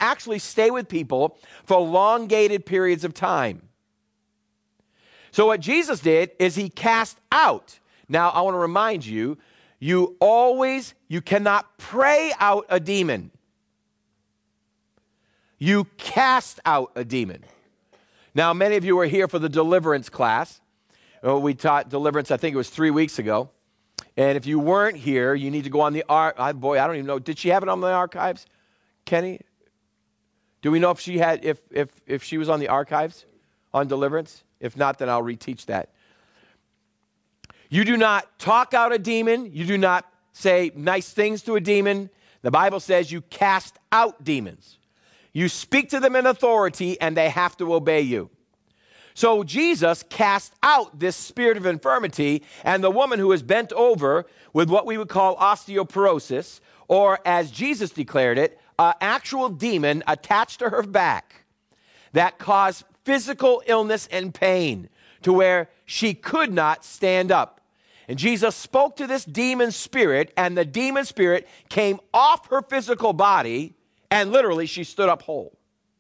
actually stay with people for elongated periods of time. So what Jesus did is he cast out. Now, I want to remind you, you cannot pray out a demon. You cast out a demon. Now, many of you were here for the deliverance class. We taught deliverance, I think it was 3 weeks ago. And if you weren't here, you need to go on the I don't even know. Did she have it on the archives, Kenny? Do we know if she had, if she was on the archives on deliverance? If not, then I'll reteach that. You do not talk out a demon. You do not say nice things to a demon. The Bible says you cast out demons. You speak to them in authority, and they have to obey you. So Jesus cast out this spirit of infirmity, and the woman who was bent over with what we would call osteoporosis, or as Jesus declared it, an actual demon attached to her back that caused physical illness and pain to where she could not stand up. And Jesus spoke to this demon spirit, and the demon spirit came off her physical body, and literally she stood up whole.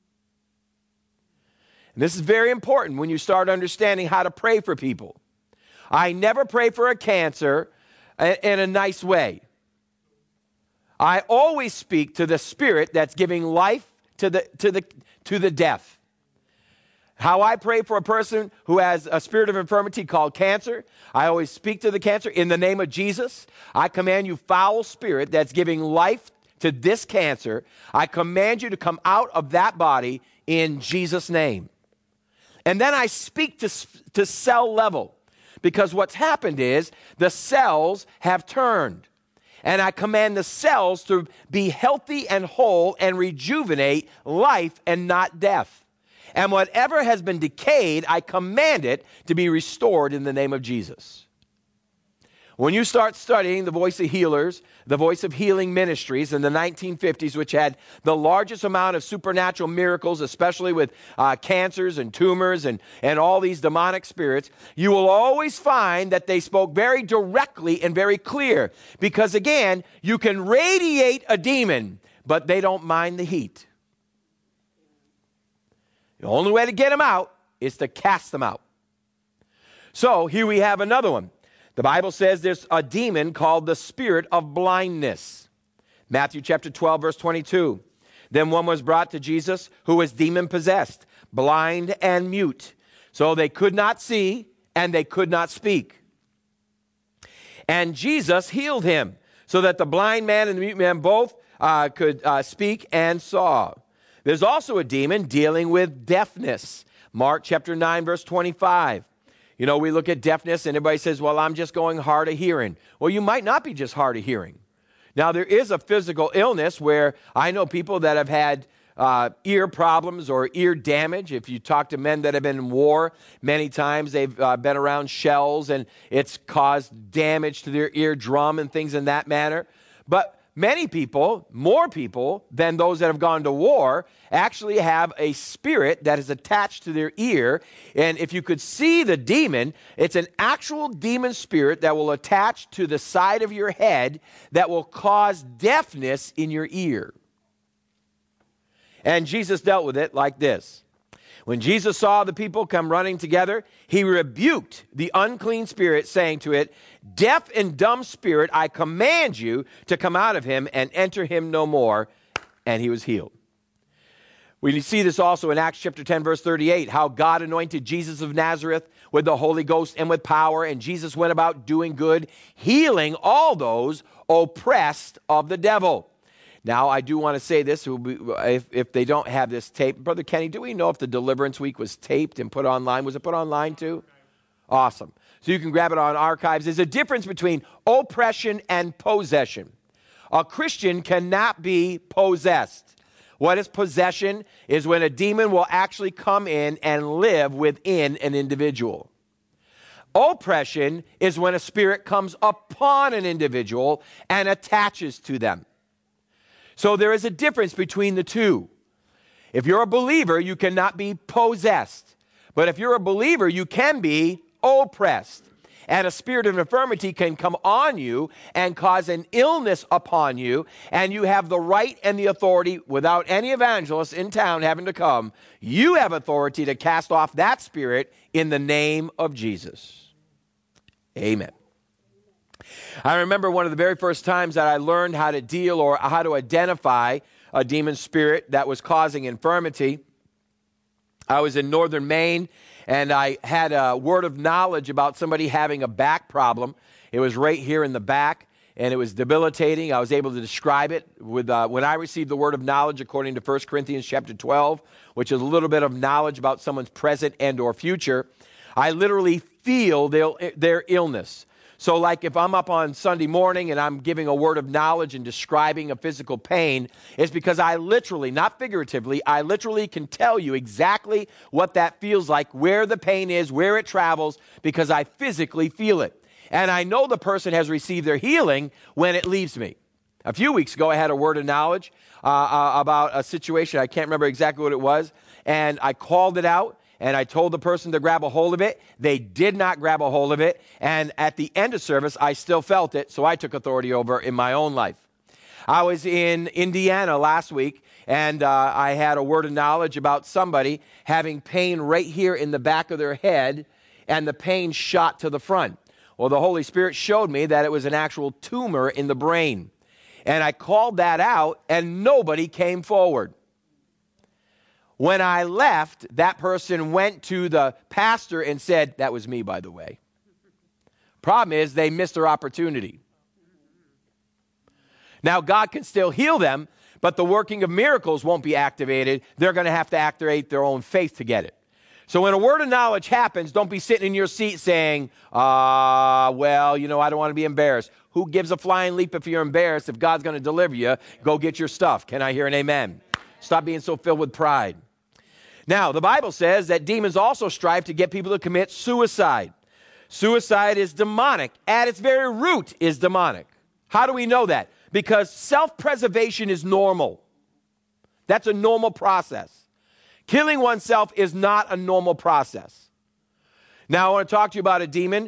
And this is very important when you start understanding how to pray for people. I never pray for a cancer in a nice way. I always speak to the spirit that's giving life to the death. How I pray for a person who has a spirit of infirmity called cancer, I always speak to the cancer in the name of Jesus. I command you, foul spirit that's giving life to this cancer, I command you to come out of that body in Jesus' name. And then I speak to cell level, because what's happened is the cells have turned. And I command the cells to be healthy and whole and rejuvenate life and not death. And whatever has been decayed, I command it to be restored in the name of Jesus. When you start studying the Voice of Healers, the Voice of Healing Ministries in the 1950s, which had the largest amount of supernatural miracles, especially with cancers and tumors and all these demonic spirits, you will always find that they spoke very directly and very clear. Because again, you can radiate a demon, but they don't mind the heat. The only way to get them out is to cast them out. So here we have another one. The Bible says there's a demon called the spirit of blindness. Matthew chapter 12, verse 22. Then one was brought to Jesus who was demon-possessed, blind and mute. So they could not see and they could not speak. And Jesus healed him so that the blind man and the mute man both could speak and saw. There's also a demon dealing with deafness. Mark chapter 9, verse 25. You know, we look at deafness and everybody says, well, I'm just going hard of hearing. Well, you might not be just hard of hearing. Now, there is a physical illness where I know people that have had ear problems or ear damage. If you talk to men that have been in war, many times they've been around shells and it's caused damage to their eardrum and things in that manner. But many people, more people than those that have gone to war, actually have a spirit that is attached to their ear. And if you could see the demon, it's an actual demon spirit that will attach to the side of your head that will cause deafness in your ear. And Jesus dealt with it like this. When Jesus saw the people come running together, he rebuked the unclean spirit, saying to it, deaf and dumb spirit, I command you to come out of him and enter him no more. And he was healed. We see this also in Acts chapter 10, verse 38, how God anointed Jesus of Nazareth with the Holy Ghost and with power. And Jesus went about doing good, healing all those oppressed of the devil. Now, I do want to say this, if they don't have this tape. Brother Kenny, do we know if the Deliverance Week was taped and put online? Was it put online too? Awesome. So you can grab it on archives. There's a difference between oppression and possession. A Christian cannot be possessed. What is possession? Is when a demon will actually come in and live within an individual. Oppression is when a spirit comes upon an individual and attaches to them. So there is a difference between the two. If you're a believer, you cannot be possessed. But if you're a believer, you can be oppressed. and a spirit of infirmity can come on you and cause an illness upon you, and you have the right and the authority, without any evangelists in town having to come, you have authority to cast off that spirit in the name of Jesus. Amen. I remember one of the very first times that I learned how to deal or how to identify a demon spirit that was causing infirmity. I was in northern Maine, and I had a word of knowledge about somebody having a back problem. It was right here in the back, and it was debilitating. I was able to describe it with when I received the word of knowledge according to 1 Corinthians chapter 12, which is a little bit of knowledge about someone's present and or future. I literally feel their illness. So like if I'm up on Sunday morning and I'm giving a word of knowledge and describing a physical pain, it's because I literally, not figuratively, I literally can tell you exactly what that feels like, where the pain is, where it travels, because I physically feel it. And I know the person has received their healing when it leaves me. A few weeks ago, I had a word of knowledge about a situation. I can't remember exactly what it was. And I called it out. And I told the person to grab a hold of it. They did not grab a hold of it. And at the end of service, I still felt it, so I took authority over in my own life. I was in Indiana last week, and I had a word of knowledge about somebody having pain right here in the back of their head, and the pain shot to the front. Well, the Holy Spirit showed me that it was an actual tumor in the brain. And I called that out, and nobody came forward. When I left, that person went to the pastor and said, that was me, by the way. Problem is, they missed their opportunity. Now, God can still heal them, but the working of miracles won't be activated. They're going to have to activate their own faith to get it. So when a word of knowledge happens, don't be sitting in your seat saying, well, you know, I don't want to be embarrassed. Who gives a flying leap if you're embarrassed? If God's going to deliver you, go get your stuff. Can I hear an amen? Stop being so filled with pride. Now, the Bible says that demons also strive to get people to commit suicide. Suicide is demonic. At its very root is demonic. How do we know that? Because self-preservation is normal. That's a normal process. Killing oneself is not a normal process. Now, I want to talk to you about a demon,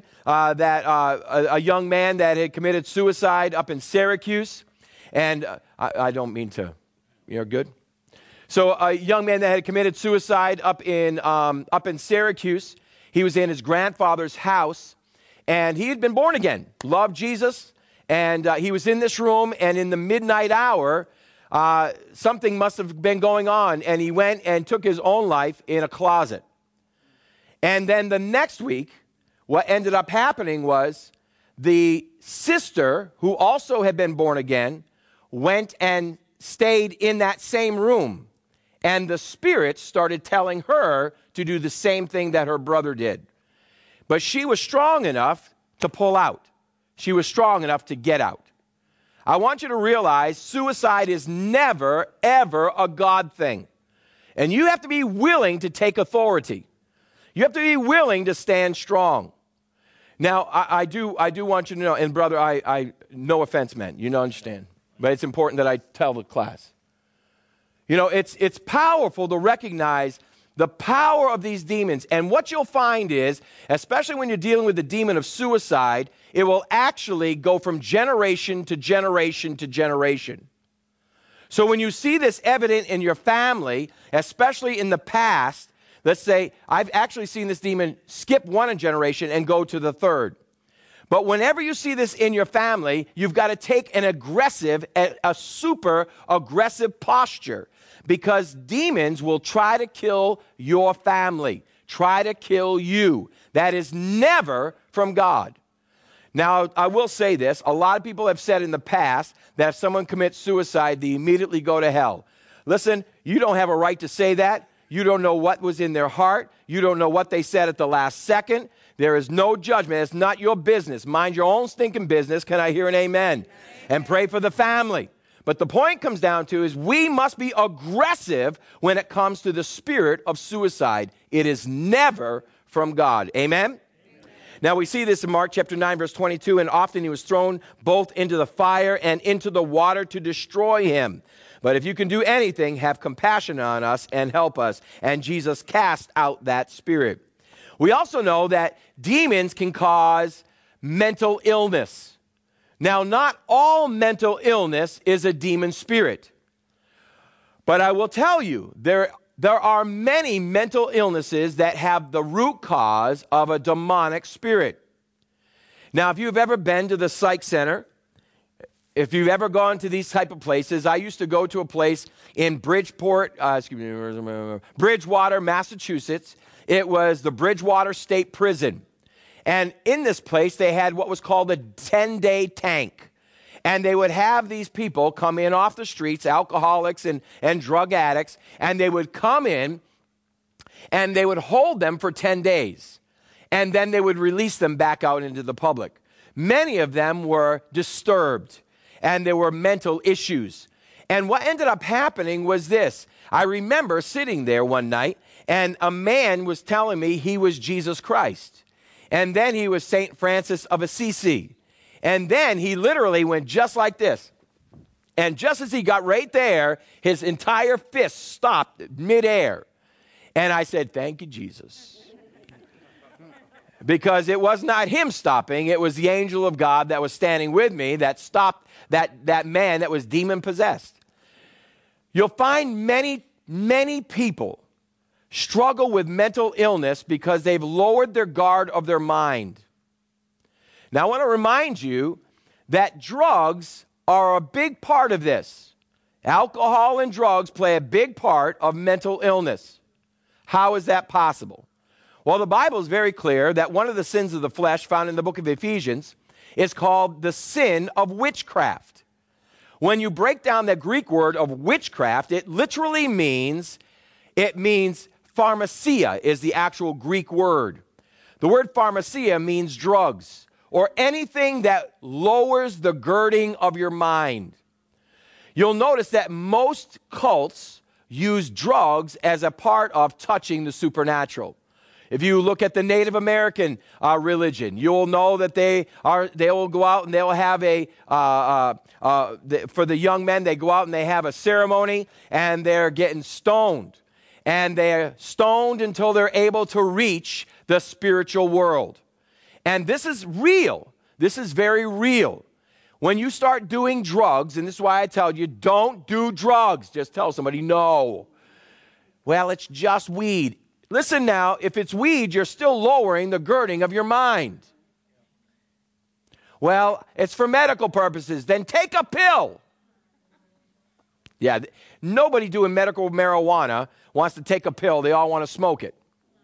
a young man that had committed suicide up in Syracuse. And I don't mean to, you're good? So a young man that had committed suicide up in Syracuse, he was in his grandfather's house, and he had been born again, loved Jesus, and he was in this room, and in the midnight hour, something must have been going on, and he went and took his own life in a closet. And then the next week, what ended up happening was the sister, who also had been born again, went and stayed in that same room. And the Spirit started telling her to do the same thing that her brother did. But she was strong enough to pull out. She was strong enough to get out. I want you to realize suicide is never, ever a God thing. And you have to be willing to take authority. You have to be willing to stand strong. Now, I do want you to know, and brother, I no offense meant, you don't understand. But it's important that I tell the class. You know, it's powerful to recognize the power of these demons. And what you'll find is, especially when you're dealing with the demon of suicide, it will actually go from generation to generation to generation. So when you see this evident in your family, especially in the past, let's say, I've actually seen this demon skip one generation and go to the third. But whenever you see this in your family, you've got to take an aggressive, a super aggressive posture, because demons will try to kill your family, try to kill you. That is never from God. Now, I will say this. A lot of people have said in the past that if someone commits suicide, they immediately go to hell. Listen, you don't have a right to say that. You don't know what was in their heart. You don't know what they said at the last second. There is no judgment. It's not your business. Mind your own stinking business. Can I hear an amen? And pray for the family. But the point comes down to is we must be aggressive when it comes to the spirit of suicide. It is never from God. Amen? Now we see this in Mark chapter 9, verse 22, and often he was thrown both into the fire and into the water to destroy him. But if you can do anything, have compassion on us and help us. And Jesus cast out that spirit. We also know that demons can cause mental illness. Now, not all mental illness is a demon spirit. But I will tell you, there are many mental illnesses that have the root cause of a demonic spirit. Now, if you've ever been to the psych center, if you've ever gone to these type of places, I used to go to a place in Bridgewater, Massachusetts. It was the Bridgewater State Prison. And in this place, they had what was called a 10-day tank. And they would have these people come in off the streets, alcoholics and drug addicts, and they would come in and they would hold them for 10 days. And then they would release them back out into the public. Many of them were disturbed, and there were mental issues. And what ended up happening was this. I remember sitting there one night, and a man was telling me he was Jesus Christ. And then he was St. Francis of Assisi. And then he literally went just like this. And just as he got right there, his entire fist stopped midair. And I said, thank you, Jesus. Because it was not him stopping. It was the angel of God that was standing with me that stopped that man that was demon-possessed. You'll find many people struggle with mental illness because they've lowered their guard of their mind. Now, I want to remind you that drugs are a big part of this. Alcohol and drugs play a big part of mental illness. How is that possible? Well, the Bible is very clear that one of the sins of the flesh found in the book of Ephesians is called the sin of witchcraft. When you break down the Greek word of witchcraft, it literally means pharmacia is the actual Greek word. The word pharmacia means drugs or anything that lowers the girding of your mind. You'll notice that most cults use drugs as a part of touching the supernatural. If you look at the Native American religion, you'll know that they will go out and they'll have for the young men, they go out and they have a ceremony and they're getting stoned. And they're stoned until they're able to reach the spiritual world. And this is real. This is very real. When you start doing drugs, and this is why I tell you, don't do drugs. Just tell somebody, no. Well, it's just weed. Listen now, if it's weed, you're still lowering the girding of your mind. Well, it's for medical purposes. Then take a pill. Yeah, nobody doing medical marijuana wants to take a pill. They all want to smoke it.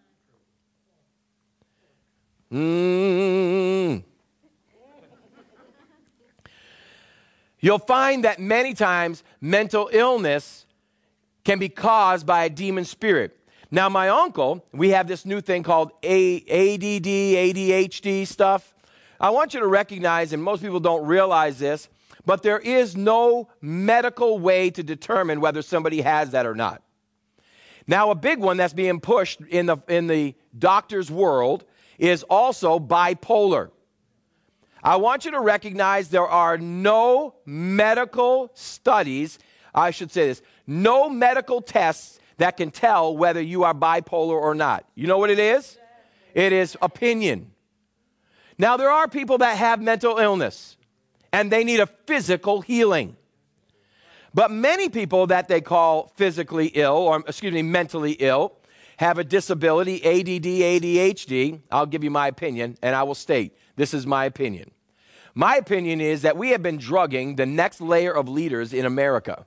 You'll find that many times mental illness can be caused by a demon spirit. Now, my uncle, we have this new thing called ADD, ADHD stuff. I want you to recognize, and most people don't realize this, but there is no medical way to determine whether somebody has that or not. Now, a big one that's being pushed in the doctor's world is also bipolar. I want you to recognize there are no medical studies, I should say this, no medical tests that can tell whether you are bipolar or not. You know what it is? It is opinion. Now, there are people that have mental illness, and they need a physical healing. But many people that they call mentally ill, have a disability, ADD, ADHD. I'll give you my opinion, and I will state, this is my opinion. My opinion is that we have been drugging the next layer of leaders in America.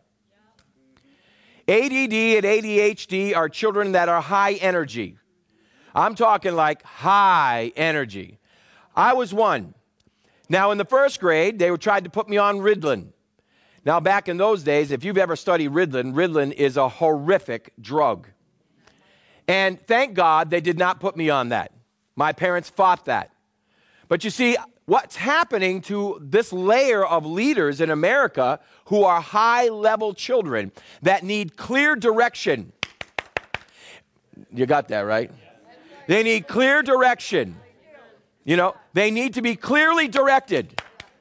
ADD and ADHD are children that are high energy. I'm talking like high energy. I was one. Now, in the first grade, they tried to put me on Ritalin. Now, back in those days, if you've ever studied Ritalin, Ritalin is a horrific drug. And thank God they did not put me on that. My parents fought that. But you see, what's happening to this layer of leaders in America who are high-level children that need clear direction? You got that, right? They need clear direction. You know, they need to be clearly directed.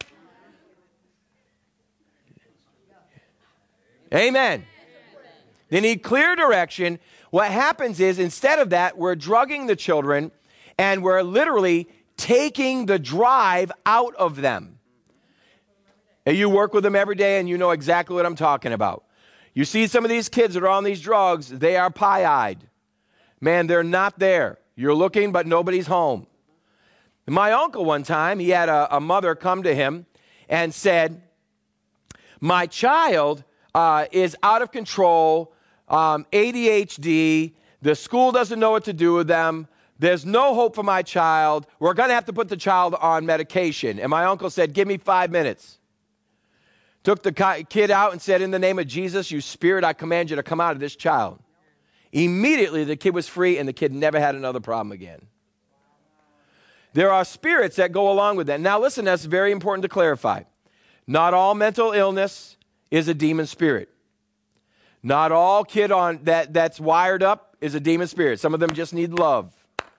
Amen. They need clear direction. What happens is, instead of that, we're drugging the children, and we're literally taking the drive out of them. And you work with them every day, and you know exactly what I'm talking about. You see some of these kids that are on these drugs, they are pie-eyed. Man, they're not there. You're looking, but nobody's home. My uncle one time, he had a mother come to him and said, my child is out of control, ADHD, the school doesn't know what to do with them, there's no hope for my child, we're going to have to put the child on medication. And my uncle said, give me 5 minutes. Took the kid out and said, in the name of Jesus, you spirit, I command you to come out of this child. Immediately, the kid was free, and the kid never had another problem again. There are spirits that go along with that. Now, listen, that's very important to clarify. Not all mental illness is a demon spirit. Not all kid that's wired up is a demon spirit. Some of them just need love.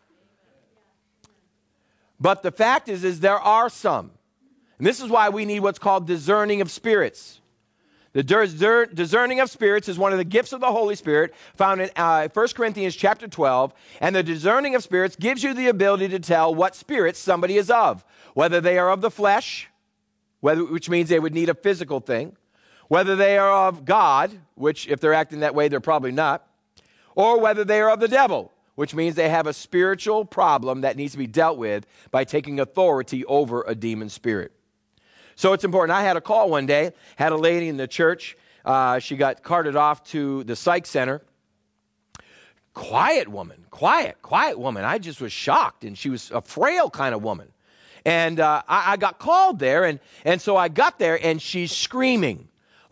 But the fact is there are some. And this is why we need what's called discerning of spirits. The discerning of spirits is one of the gifts of the Holy Spirit found in 1 Corinthians chapter 12. And the discerning of spirits gives you the ability to tell what spirits somebody is of. Whether they are of the flesh, which means they would need a physical thing. Whether they are of God, which if they're acting that way, they're probably not. Or whether they are of the devil, which means they have a spiritual problem that needs to be dealt with by taking authority over a demon spirit. So it's important. I had a call one day, had a lady in the church. She got carted off to the psych center. Quiet woman. I just was shocked, and she was a frail kind of woman. And I got called there, and so I got there, and she's screaming.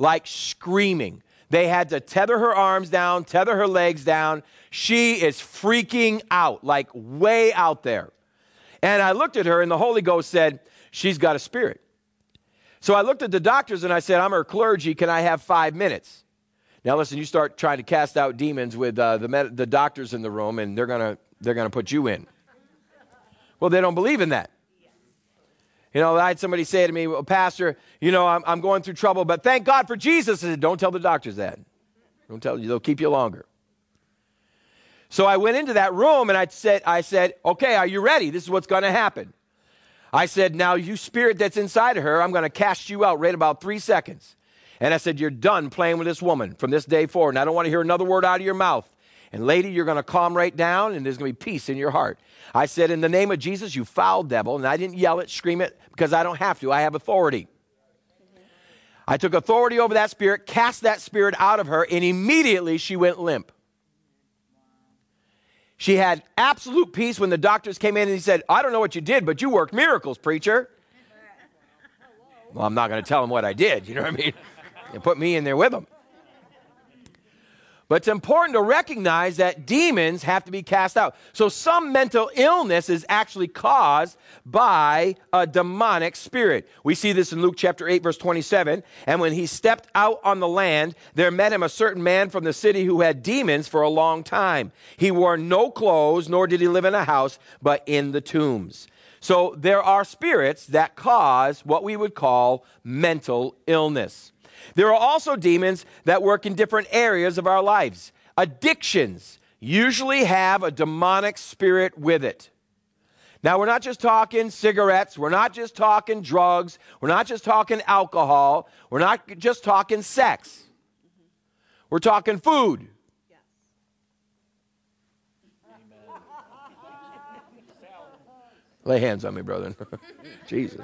They had to tether her arms down, tether her legs down. She is freaking out, like way out there. And I looked at her, and the Holy Ghost said, she's got a spirit. So I looked at the doctors and I said, I'm her clergy. Can I have 5 minutes? Now listen, you start trying to cast out demons with the doctors in the room, and they're gonna put you in. Well, they don't believe in that. You know, I had somebody say to me, well, Pastor, you know, I'm going through trouble, but thank God for Jesus. I said, don't tell the doctors that. Don't tell you; they'll keep you longer. So I went into that room and I said, okay, are you ready? This is what's going to happen. I said, now you spirit that's inside of her, I'm going to cast you out right in about 3 seconds. And I said, you're done playing with this woman from this day forward. And I don't want to hear another word out of your mouth. And lady, you're going to calm right down, and there's going to be peace in your heart. I said, in the name of Jesus, you foul devil. And I didn't yell it, scream it, because I don't have to. I have authority. I took authority over that spirit, cast that spirit out of her, and immediately she went limp. She had absolute peace when the doctors came in and he said, I don't know what you did, but you worked miracles, preacher. Well, I'm not going to tell him what I did, you know what I mean? They put me in there with them. But it's important to recognize that demons have to be cast out. So some mental illness is actually caused by a demonic spirit. We see this in Luke chapter 8, verse 27. And when he stepped out on the land, there met him a certain man from the city who had demons for a long time. He wore no clothes, nor did he live in a house, but in the tombs. So there are spirits that cause what we would call mental illness. There are also demons that work in different areas of our lives. Addictions usually have a demonic spirit with it. Now, we're not just talking cigarettes. We're not just talking drugs. We're not just talking alcohol. We're not just talking sex. We're talking food. Lay hands on me, brother. Jesus.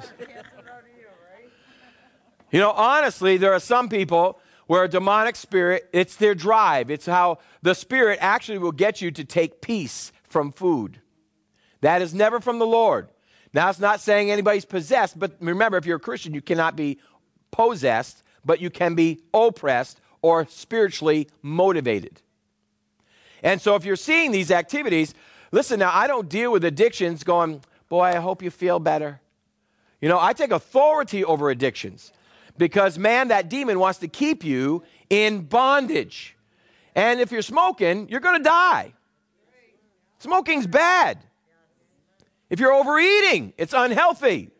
You know, honestly, there are some people where a demonic spirit, it's their drive. It's how the spirit actually will get you to take peace from food. That is never from the Lord. Now, it's not saying anybody's possessed, but remember, if you're a Christian, you cannot be possessed, but you can be oppressed or spiritually motivated. And so if you're seeing these activities, listen, now, I don't deal with addictions going, boy, I hope you feel better. You know, I take authority over addictions. Because, man, that demon wants to keep you in bondage. And if you're smoking, you're going to die. Smoking's bad. If you're overeating, it's unhealthy.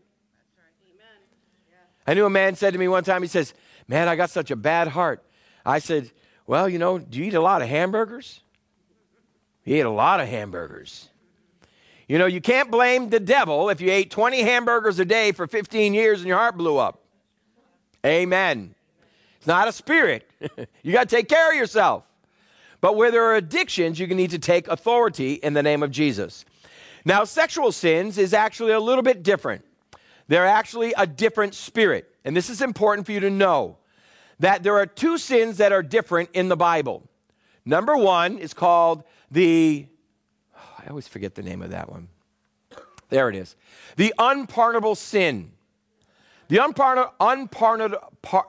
I knew a man said to me one time, he says, man, I got such a bad heart. I said, well, you know, do you eat a lot of hamburgers? He ate a lot of hamburgers. You know, you can't blame the devil if you ate 20 hamburgers a day for 15 years and your heart blew up. Amen. It's not a spirit. You got to take care of yourself. But where there are addictions, you need to take authority in the name of Jesus. Now, sexual sins is actually a little bit different. They're actually a different spirit. And this is important for you to know, that there are two sins that are different in the Bible. Number one is called I always forget the name of that one. There it is. The unpardonable sin. The unpardonable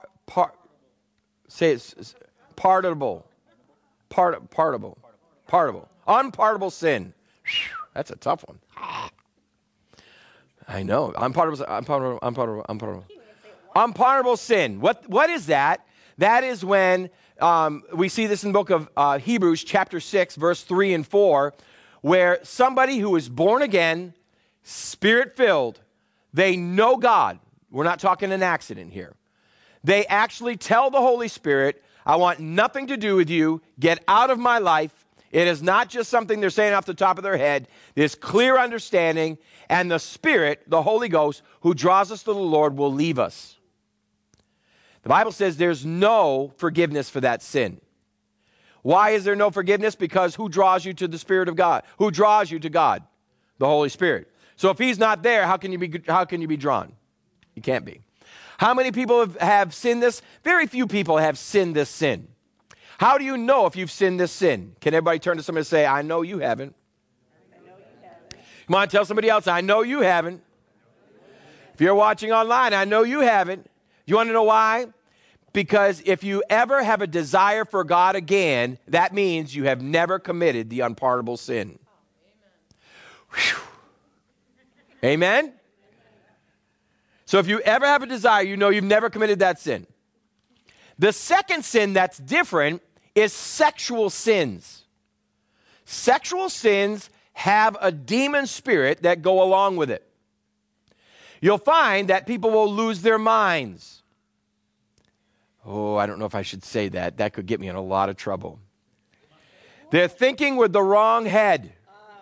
unpardonable sin. That's a tough one. I know. Unpardonable sin. What is that? That is when we see this in the book of Hebrews chapter 6, verse 3 and 4, where somebody who is born again, spirit-filled, they know God. We're not talking an accident here. They actually tell the Holy Spirit, I want nothing to do with you. Get out of my life. It is not just something they're saying off the top of their head. There's clear understanding, and the Spirit, the Holy Ghost, who draws us to the Lord, will leave us. The Bible says there's no forgiveness for that sin. Why is there no forgiveness? Because who draws you to the Spirit of God? Who draws you to God? The Holy Spirit. So if He's not there, how can you be drawn? You can't be. How many people have sinned this? Very few people have sinned this sin. How do you know if you've sinned this sin? Can everybody turn to somebody and say, I know you haven't. I know you haven't. Come on, tell somebody else, I know you haven't. If you're watching online, I know you haven't. You want to know why? Because if you ever have a desire for God again, that means you have never committed the unpardonable sin. Amen. Amen? So if you ever have a desire, you know you've never committed that sin. The second sin that's different is sexual sins. Sexual sins have a demon spirit that go along with it. You'll find that people will lose their minds. Oh, I don't know if I should say that. That could get me in a lot of trouble. They're thinking with the wrong head.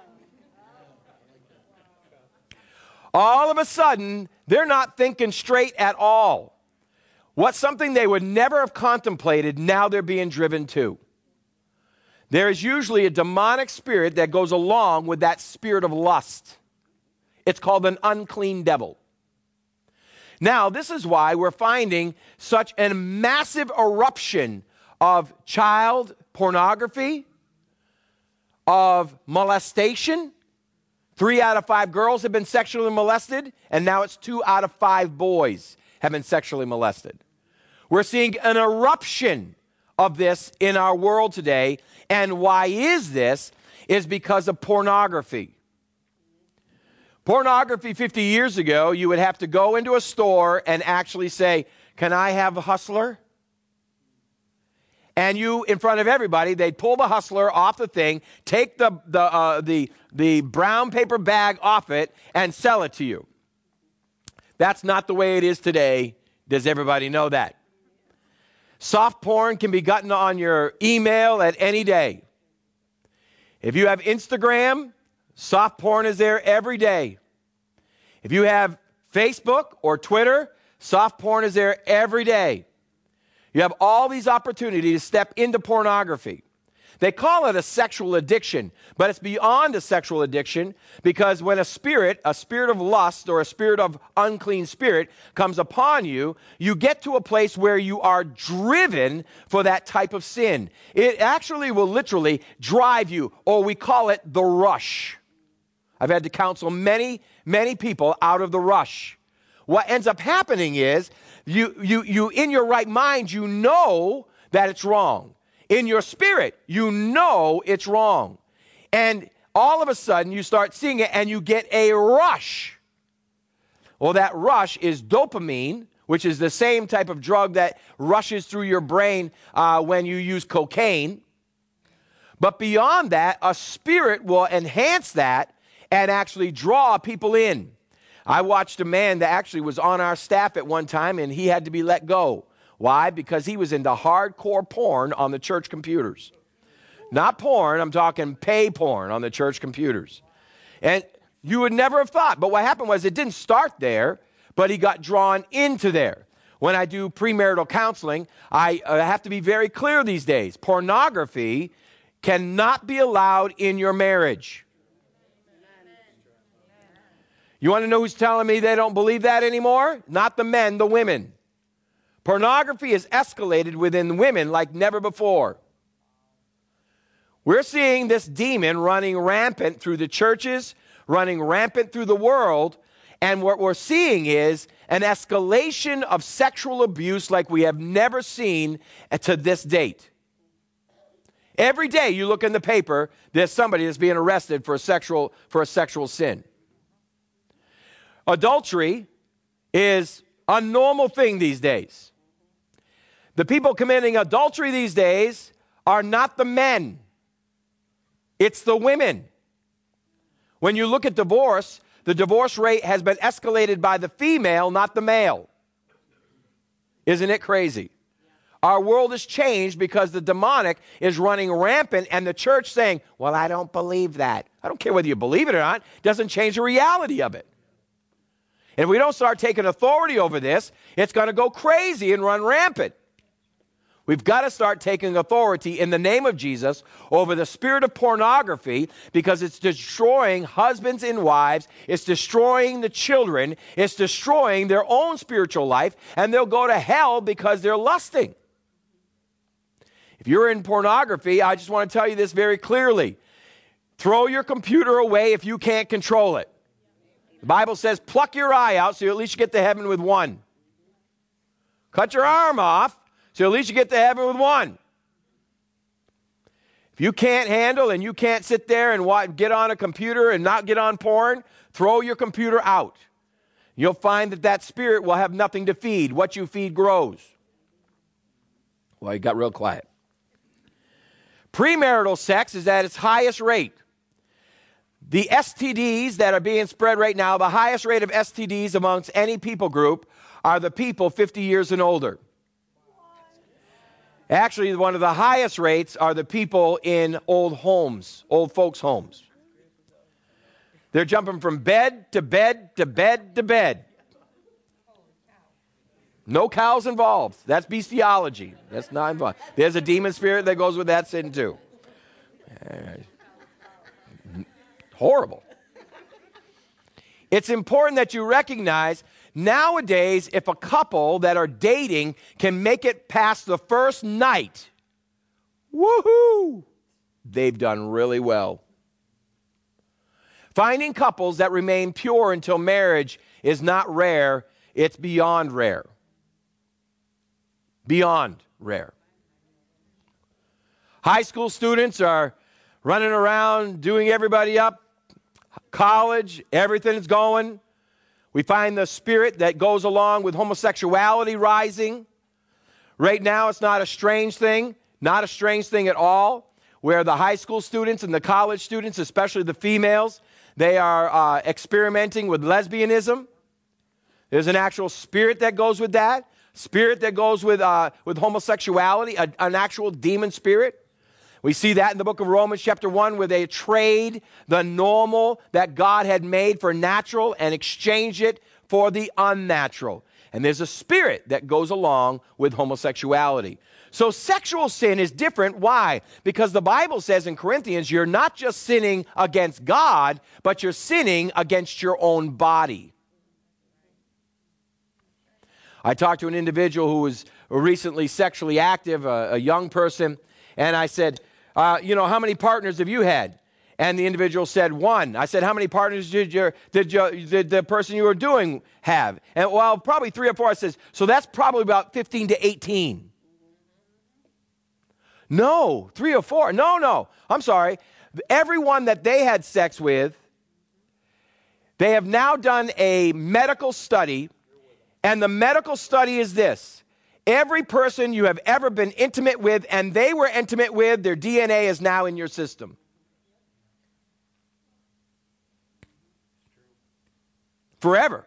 All of a sudden, they're not thinking straight at all. What's something they would never have contemplated, now they're being driven to. There is usually a demonic spirit that goes along with that spirit of lust. It's called an unclean devil. Now, this is why we're finding such a massive eruption of child pornography, of molestation. 3 out of 5 girls have been sexually molested, and now it's 2 out of 5 boys have been sexually molested. We're seeing an eruption of this in our world today, and why is this? Is because of pornography. Pornography 50 years ago, you would have to go into a store and actually say, can I have a Hustler? And you, in front of everybody, they'd pull the Hustler off the thing, take the brown paper bag off it, and sell it to you. That's not the way it is today. Does everybody know that? Soft porn can be gotten on your email at any day. If you have Instagram, soft porn is there every day. If you have Facebook or Twitter, soft porn is there every day. You have all these opportunities to step into pornography. They call it a sexual addiction, but it's beyond a sexual addiction, because when a spirit of lust or a spirit of unclean spirit comes upon you, you get to a place where you are driven for that type of sin. It actually will literally drive you, or we call it the rush. I've had to counsel many, many people out of the rush. What ends up happening is you in your right mind, you know that it's wrong. In your spirit, you know it's wrong. And all of a sudden, you start seeing it and you get a rush. Well, that rush is dopamine, which is the same type of drug that rushes through your brain when you use cocaine. But beyond that, a spirit will enhance that and actually draw people in. I watched a man that actually was on our staff at one time, and he had to be let go. Why? Because he was into hardcore porn on the church computers. Not porn, I'm talking pay porn on the church computers. And You would never have thought. But what happened was it didn't start there, but he got drawn into there. When I do premarital counseling, I have to be very clear these days. Pornography cannot be allowed in your marriage. You want to know who's telling me they don't believe that anymore? Not the men, the women. Pornography has escalated within women like never before. We're seeing this demon running rampant through the churches, running rampant through the world, and what we're seeing is an escalation of sexual abuse like we have never seen to this date. Every day you look in the paper, there's somebody that's being arrested for a sexual sin. Adultery is a normal thing these days. The people committing adultery these days are not the men. It's the women. When you look at divorce, the divorce rate has been escalated by the female, not the male. Isn't it crazy? Our world has changed because the demonic is running rampant and the church saying, well, I don't believe that. I don't care whether you believe it or not. It doesn't change the reality of it. And if we don't start taking authority over this, it's going to go crazy and run rampant. We've got to start taking authority in the name of Jesus over the spirit of pornography because it's destroying husbands and wives. It's destroying the children. It's destroying their own spiritual life, and they'll go to hell because they're lusting. If you're in pornography, I just want to tell you this very clearly. Throw your computer away if you can't control it. The Bible says pluck your eye out so at least you get to heaven with one. Cut your arm off so at least you get to heaven with one. If you can't handle and you can't sit there and get on a computer and not get on porn, throw your computer out. You'll find that spirit will have nothing to feed. What you feed grows. Well, you got real quiet. Premarital sex is at its highest rate. The STDs that are being spread right now, the highest rate of STDs amongst any people group are the people 50 years and older. Actually, one of the highest rates are the people in old homes, old folks' homes. They're jumping from bed to bed to bed to bed. No cows involved. That's bestiality. That's not involved. There's a demon spirit that goes with that sin too. Horrible. It's important that you recognize nowadays if a couple that are dating can make it past the first night, woohoo, they've done really well. Finding couples that remain pure until marriage is not rare, it's beyond rare. Beyond rare. High school students are running around, doing everybody up. College, everything's going. We find the spirit that goes along with homosexuality rising. Right now, it's not a strange thing, not a strange thing at all, where the high school students and the college students, especially the females, they are experimenting with lesbianism. There's an actual spirit that goes with that, spirit that goes with homosexuality, an actual demon spirit. We see that in the book of Romans chapter 1 where they trade the normal that God had made for natural and exchange it for the unnatural. And there's a spirit that goes along with homosexuality. So sexual sin is different. Why? Because the Bible says in Corinthians, you're not just sinning against God, but you're sinning against your own body. I talked to an individual who was recently sexually active, a young person, and I said, how many partners have you had? And the individual said, one. I said, how many partners did the person you were doing have? And well, probably 3 or 4. I says, so that's probably about 15 to 18. No, 3 or 4. No. I'm sorry. Everyone that they had sex with, they have now done a medical study, and the medical study is this. Every person you have ever been intimate with and they were intimate with, their DNA is now in your system. Forever.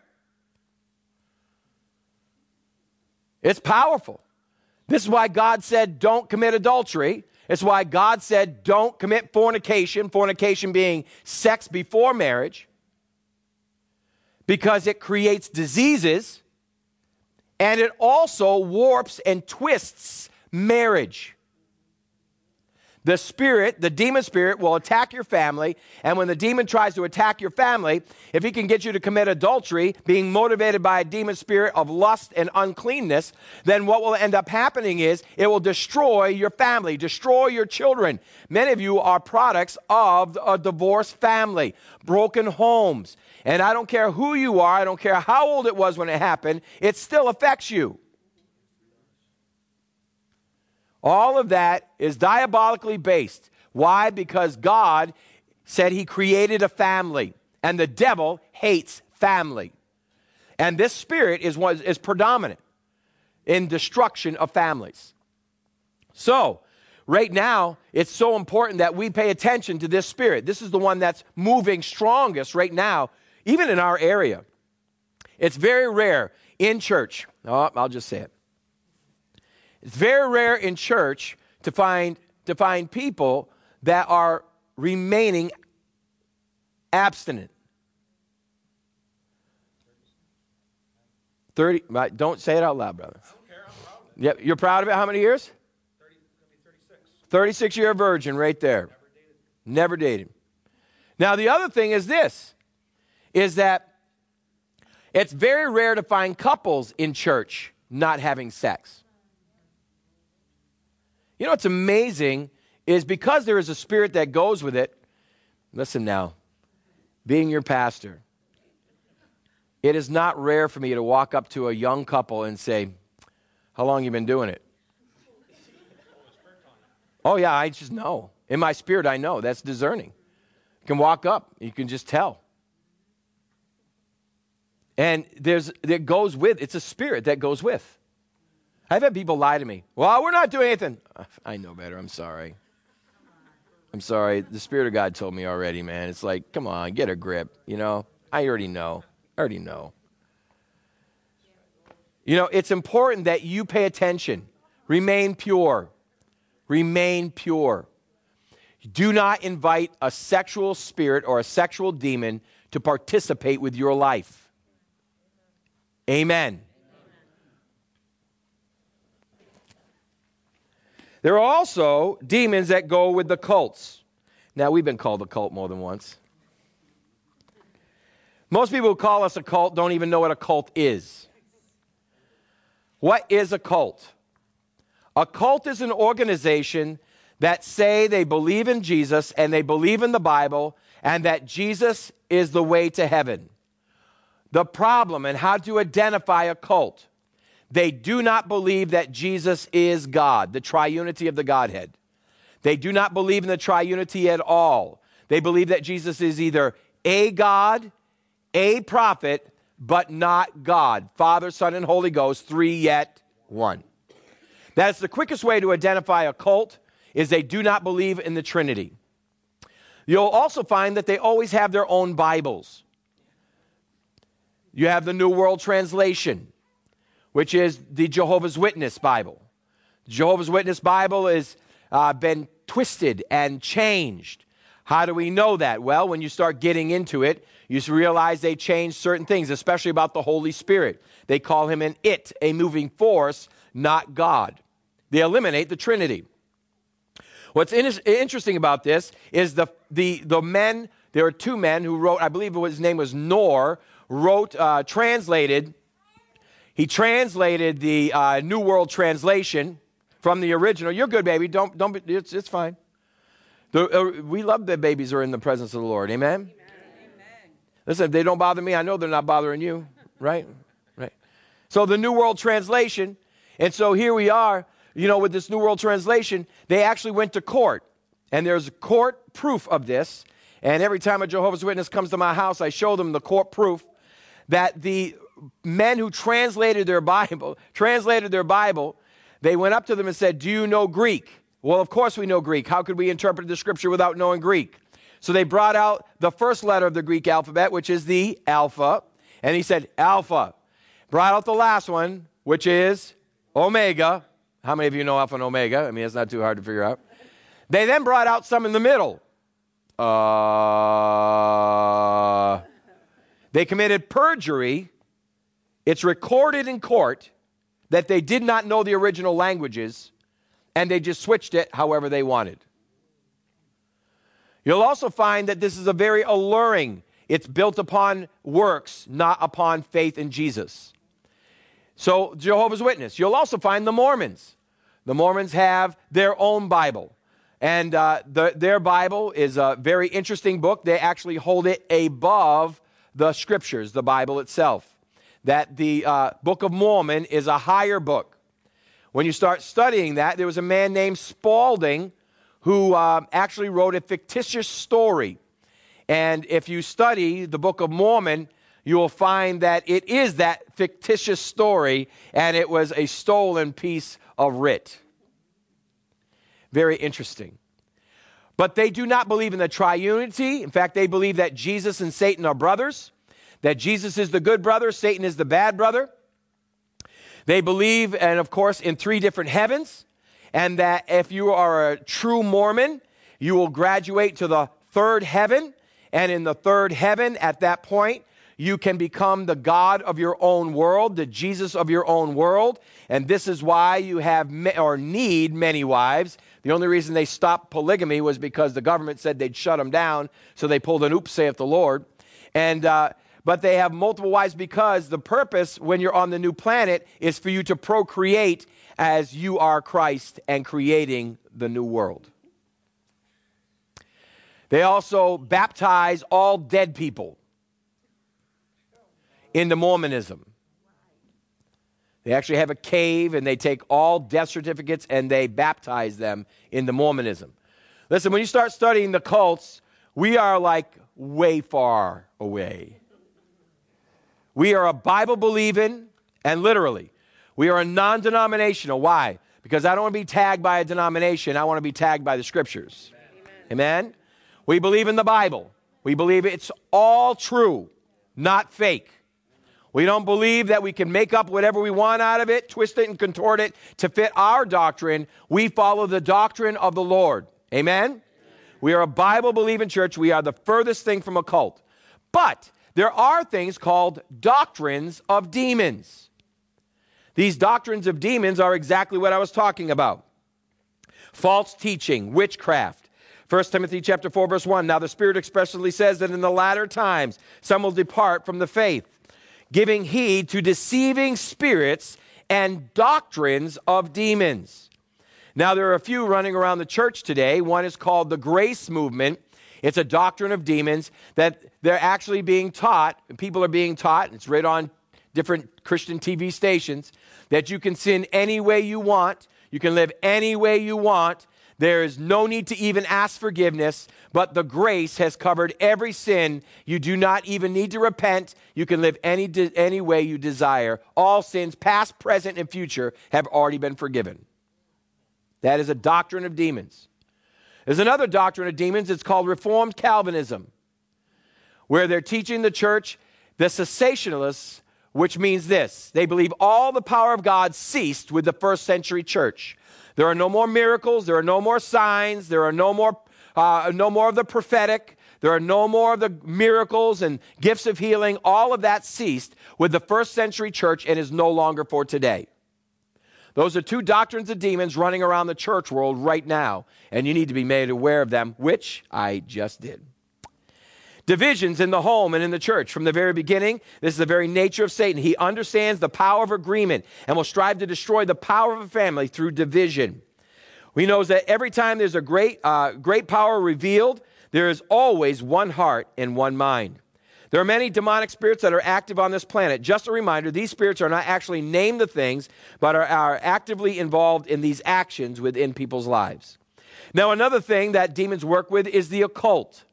It's powerful. This is why God said don't commit adultery. It's why God said don't commit fornication, fornication being sex before marriage. because it creates diseases, and it also warps and twists marriage. The spirit, the demon spirit, will attack your family, and when the demon tries to attack your family, if he can get you to commit adultery, being motivated by a demon spirit of lust and uncleanness, then what will end up happening is it will destroy your family, destroy your children. Many of you are products of a divorced family, broken homes, and I don't care who you are, I don't care how old it was when it happened, it still affects you. All of that is diabolically based. Why? Because God said he created a family, and the devil hates family. And this spirit is predominant in destruction of families. So, right now, it's so important that we pay attention to this spirit. This is the one that's moving strongest right now, even in our area. It's very rare in church. Oh, I'll just say it. It's very rare in church to find people that are remaining abstinent. 30, don't say it out loud, brother. I don't care, I'm proud of it. Yep, you're proud of it? How many years? 36 year virgin right there. Never dated. Now the other thing is this, is that it's very rare to find couples in church not having sex. You know what's amazing is because there is a spirit that goes with it. Listen now, being your pastor, it is not rare for me to walk up to a young couple and say, how long you been doing it? Oh yeah, I just know. In my spirit, I know. That's discerning. You can walk up, you can just tell. And it goes with, it's a spirit that goes with. I've had people lie to me. Well, we're not doing anything. I know better. I'm sorry. I'm sorry. The Spirit of God told me already, man. It's like, come on, get a grip. You know, I already know. You know, it's important that you pay attention. Remain pure. Remain pure. Do not invite a sexual spirit or a sexual demon to participate with your life. Amen. There are also demons that go with the cults. Now, we've been called a cult more than once. Most people who call us a cult don't even know what a cult is. What is a cult? A cult is an organization that say they believe in Jesus and they believe in the Bible and that Jesus is the way to heaven. The problem and how to identify a cult: they do not believe that Jesus is God, the triunity of the Godhead. They do not believe in the triunity at all. They believe that Jesus is either a God, a prophet, but not God. Father, Son, and Holy Ghost, three yet one. That's the quickest way to identify a cult, is they do not believe in the Trinity. You'll also find that they always have their own Bibles. You have the New World Translation, which is the Jehovah's Witness Bible. The Jehovah's Witness Bible has been twisted and changed. How do we know that? Well, when you start getting into it, you realize they changed certain things, especially about the Holy Spirit. They call him an it, a moving force, not God. They eliminate the Trinity. What's interesting about this is the men, there are two men who wrote, I believe his name was Knorr, translated the New World Translation from the original. You're good, baby. Don't be, it's fine. We love that babies are in the presence of the Lord. Amen? Amen. Listen, if they don't bother me, I know they're not bothering you. Right? Right. So the New World Translation, and so here we are, you know, with this New World Translation, they actually went to court. And there's court proof of this. And every time a Jehovah's Witness comes to my house, I show them the court proof that the men who translated their Bible, they went up to them and said, do you know Greek? Well, of course we know Greek. How could we interpret the scripture without knowing Greek? So they brought out the first letter of the Greek alphabet, which is the Alpha. And he said, Alpha. Brought out the last one, which is Omega. How many of you know Alpha and Omega? I mean, it's not too hard to figure out. They then brought out some in the middle. They committed perjury. It's recorded in court that they did not know the original languages, and they just switched it however they wanted. You'll also find that this is a very alluring. It's built upon works, not upon faith in Jesus. So, Jehovah's Witness. You'll also find the Mormons. The Mormons have their own Bible. And their Bible is a very interesting book. They actually hold it above the Scriptures, the Bible itself. That the Book of Mormon is a higher book. When you start studying that, there was a man named Spalding who actually wrote a fictitious story. And if you study the Book of Mormon, you will find that it is that fictitious story, and it was a stolen piece of writ. Very interesting. But they do not believe in the triunity. In fact, they believe that Jesus and Satan are brothers, that Jesus is the good brother, Satan is the bad brother. They believe, and of course, in 3 different heavens, and that if you are a true Mormon, you will graduate to the 3rd heaven, and in the 3rd heaven, at that point, you can become the God of your own world, the Jesus of your own world, and this is why you have or need many wives. The only reason they stopped polygamy was because the government said they'd shut them down, so they pulled an oops, saith the Lord. And but they have multiple wives because the purpose when you're on the new planet is for you to procreate as you are Christ and creating the new world. They also baptize all dead people into Mormonism. They actually have a cave and they take all death certificates and they baptize them into Mormonism. Listen, when you start studying the cults, we are like way far away. We are a Bible-believing, and literally, we are a non-denominational. Why? Because I don't want to be tagged by a denomination. I want to be tagged by the Scriptures. Amen? Amen? We believe in the Bible. We believe it's all true, not fake. We don't believe that we can make up whatever we want out of it, twist it and contort it to fit our doctrine. We follow the doctrine of the Lord. Amen? We are a Bible-believing church. We are the furthest thing from a cult. But there are things called doctrines of demons. These doctrines of demons are exactly what I was talking about. False teaching, witchcraft. 1 Timothy chapter 4, verse 1. Now the Spirit expressly says that in the latter times some will depart from the faith, giving heed to deceiving spirits and doctrines of demons. Now there are a few running around the church today. One is called the Grace Movement. It's a doctrine of demons that they're actually being taught, and people are being taught, and it's read on different Christian TV stations, that you can sin any way you want, you can live any way you want, there is no need to even ask forgiveness, but the grace has covered every sin. You do not even need to repent. You can live any way you desire. All sins, past, present, and future, have already been forgiven. That is a doctrine of demons. There's another doctrine of demons. It's called Reformed Calvinism, where they're teaching the church, the cessationalists, which means this. They believe all the power of God ceased with the first century church. There are no more miracles. There are no more signs. There are no more of the prophetic. There are no more of the miracles and gifts of healing. All of that ceased with the first century church and is no longer for today. Those are 2 doctrines of demons running around the church world right now, and you need to be made aware of them, which I just did. Divisions in the home and in the church. From the very beginning, this is the very nature of Satan. He understands the power of agreement and will strive to destroy the power of a family through division. We know that every time there's a great power revealed, there is always one heart and one mind. There are many demonic spirits that are active on this planet. Just a reminder, these spirits are not actually named the things, but are actively involved in these actions within people's lives. Now, another thing that demons work with is the occult.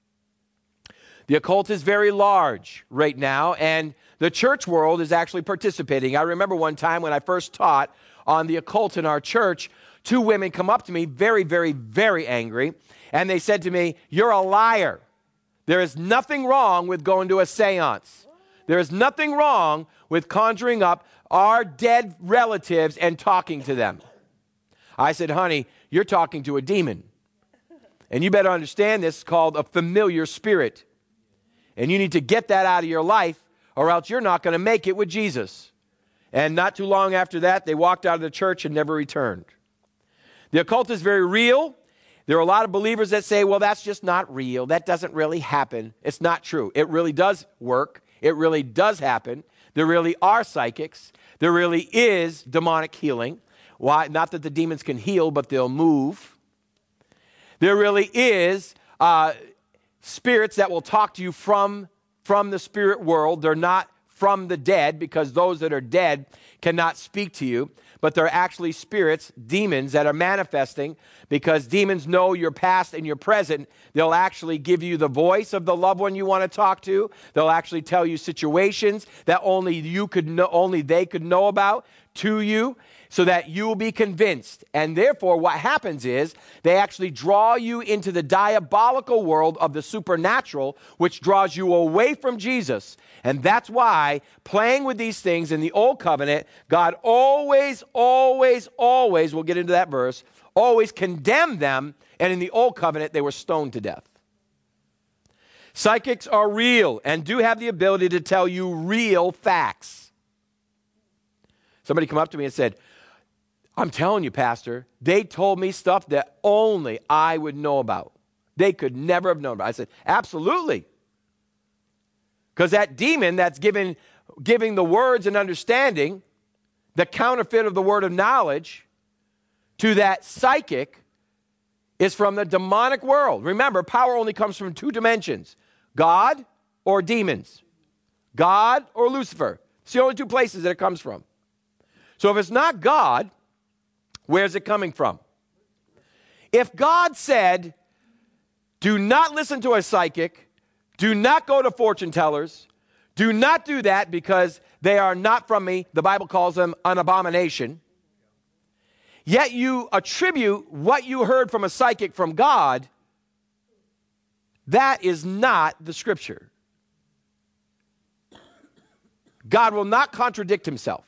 The occult is very large right now, and the church world is actually participating. I remember one time when I first taught on the occult in our church, 2 women come up to me very, very, very angry, and they said to me, "You're a liar. There is nothing wrong with going to a seance. There is nothing wrong with conjuring up our dead relatives and talking to them." I said, "Honey, you're talking to a demon. And you better understand this is called a familiar spirit. And you need to get that out of your life, or else you're not going to make it with Jesus. And not too long after that, they walked out of the church and never returned. The occult is very real. There are a lot of believers that say, well, that's just not real. That doesn't really happen. It's not true. It really does work. It really does happen. There really are psychics. There really is demonic healing. Why? Not that the demons can heal, but they'll move. There really is spirits that will talk to you from the spirit world. They're not from the dead, because those that are dead cannot speak to you. But they're actually spirits, demons, that are manifesting, because demons know your past and your present. They'll actually give you the voice of the loved one you want to talk to. They'll actually tell you situations that only they could know about to you, so that you will be convinced. And therefore, what happens is they actually draw you into the diabolical world of the supernatural, which draws you away from Jesus. And that's why playing with these things in the old covenant, God always, we'll get into that verse, always condemned them. And in the old covenant, they were stoned to death. Psychics are real and do have the ability to tell you real facts. Somebody come up to me and said, I'm telling you, Pastor, they told me stuff that only I would know about. They could never have known about. I said, absolutely. Because that demon that's giving the words and understanding, the counterfeit of the word of knowledge, to that psychic is from the demonic world. Remember, power only comes from two dimensions: God or demons. God or Lucifer. It's the only two places that it comes from. So if it's not God, where's it coming from? If God said, do not listen to a psychic, do not go to fortune tellers, do not do that because they are not from me, the Bible calls them an abomination, yet you attribute what you heard from a psychic from God, that is not the scripture. God will not contradict himself.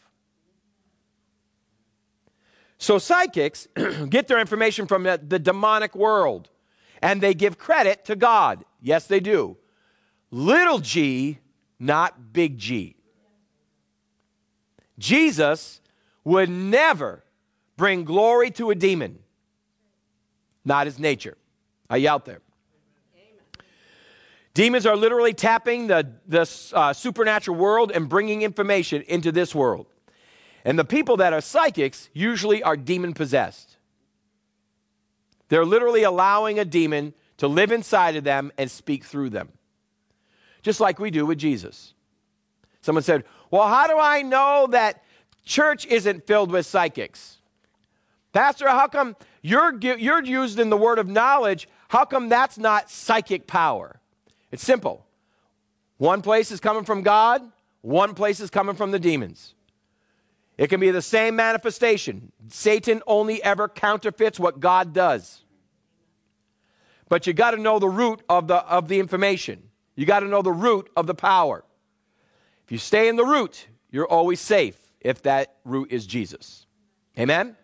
So psychics get their information from the demonic world, and they give credit to God. Yes, they do. Little g, not big G. Jesus would never bring glory to a demon. Not his nature. Are you out there? Amen. Demons are literally tapping the supernatural world and bringing information into this world. And the people that are psychics usually are demon-possessed. They're literally allowing a demon to live inside of them and speak through them. Just like we do with Jesus. Someone said, well, how do I know that church isn't filled with psychics? Pastor, how come you're used in the word of knowledge? How come that's not psychic power? It's simple. One place is coming from God. One place is coming from the demons. It can be the same manifestation. Satan only ever counterfeits what God does. But you got to know the root of the information. You got to know the root of the power. If you stay in the root, you're always safe if that root is Jesus. Amen?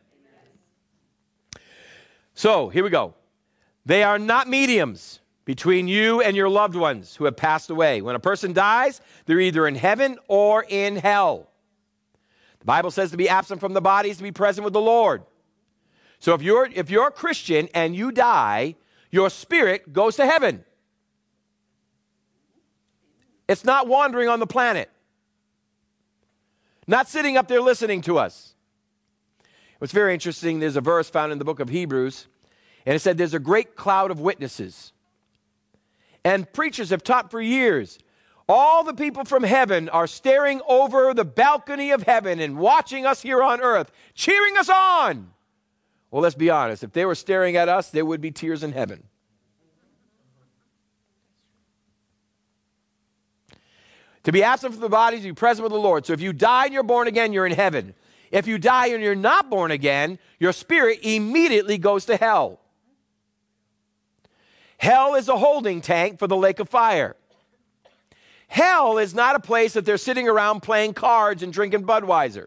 So, here we go. They are not mediums between you and your loved ones who have passed away. When a person dies, they're either in heaven or in hell. The Bible says to be absent from the body is to be present with the Lord. So if you're a Christian and you die, your spirit goes to heaven. It's not wandering on the planet. Not sitting up there listening to us. What's very interesting, there's a verse found in the book of Hebrews, and it said there's a great cloud of witnesses. And preachers have taught for years, all the people from heaven are staring over the balcony of heaven and watching us here on earth, cheering us on. Well, let's be honest. If they were staring at us, there would be tears in heaven. To be absent from the body is to be present with the Lord. So if you die and you're born again, you're in heaven. If you die and you're not born again, your spirit immediately goes to hell. Hell is a holding tank for the lake of fire. Hell is not a place that they're sitting around playing cards and drinking Budweiser.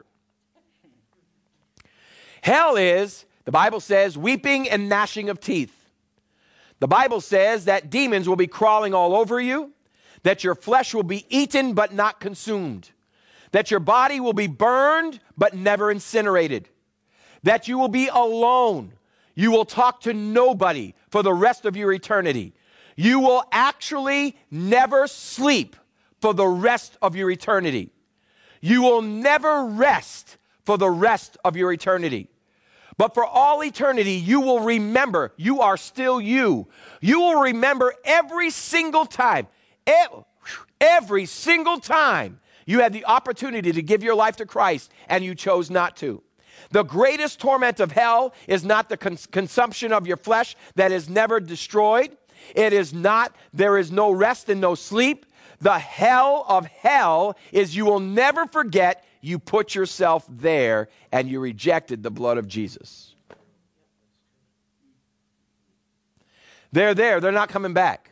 Hell is, the Bible says, weeping and gnashing of teeth. The Bible says that demons will be crawling all over you. that your flesh will be eaten but not consumed, that your body will be burned but never incinerated, that you will be alone. You will talk to nobody for the rest of your eternity. You will actually never sleep for the rest of your eternity. You will never rest for the rest of your eternity. But for all eternity, you will remember you are still you. You will remember every single time you had the opportunity to give your life to Christ and you chose not to. The greatest torment of hell is not the consumption of your flesh that is never destroyed. It is not, there is no rest and no sleep. The hell of hell is you will never forget you put yourself there and you rejected the blood of Jesus. They're there. They're not coming back.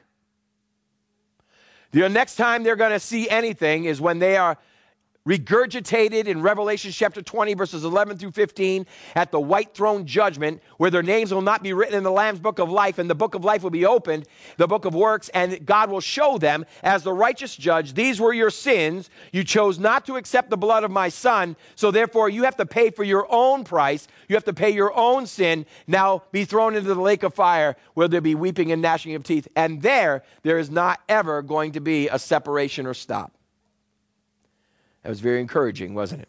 The next time they're going to see anything is when they are regurgitated in Revelation chapter 20, verses 11 through 15, at the white throne judgment, where their names will not be written in the Lamb's book of life, and the book of life will be opened, the book of works, and God will show them as the righteous judge, these were your sins. You chose not to accept the blood of my son, so therefore you have to pay for your own price. You have to pay your own sin. Now be thrown into the lake of fire, where there be weeping and gnashing of teeth. And there is not ever going to be a separation or stop. That was very encouraging, wasn't it?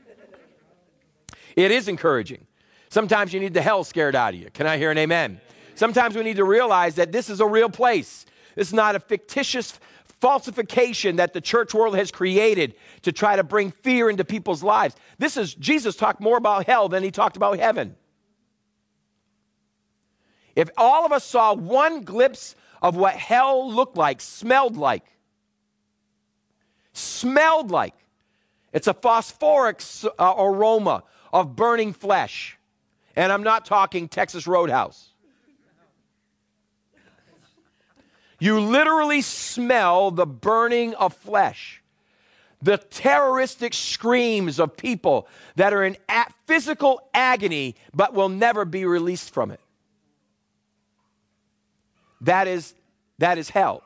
It is encouraging. Sometimes you need the hell scared out of you. Can I hear an amen? Sometimes we need to realize that this is a real place. This is not a fictitious falsification that the church world has created to try to bring fear into people's lives. Jesus talked more about hell than he talked about heaven. If all of us saw one glimpse of what hell looked like, smelled like, it's a phosphoric aroma of burning flesh. And I'm not talking Texas Roadhouse. You literally smell the burning of flesh. The terroristic screams of people that are in physical agony but will never be released from it. That is hell.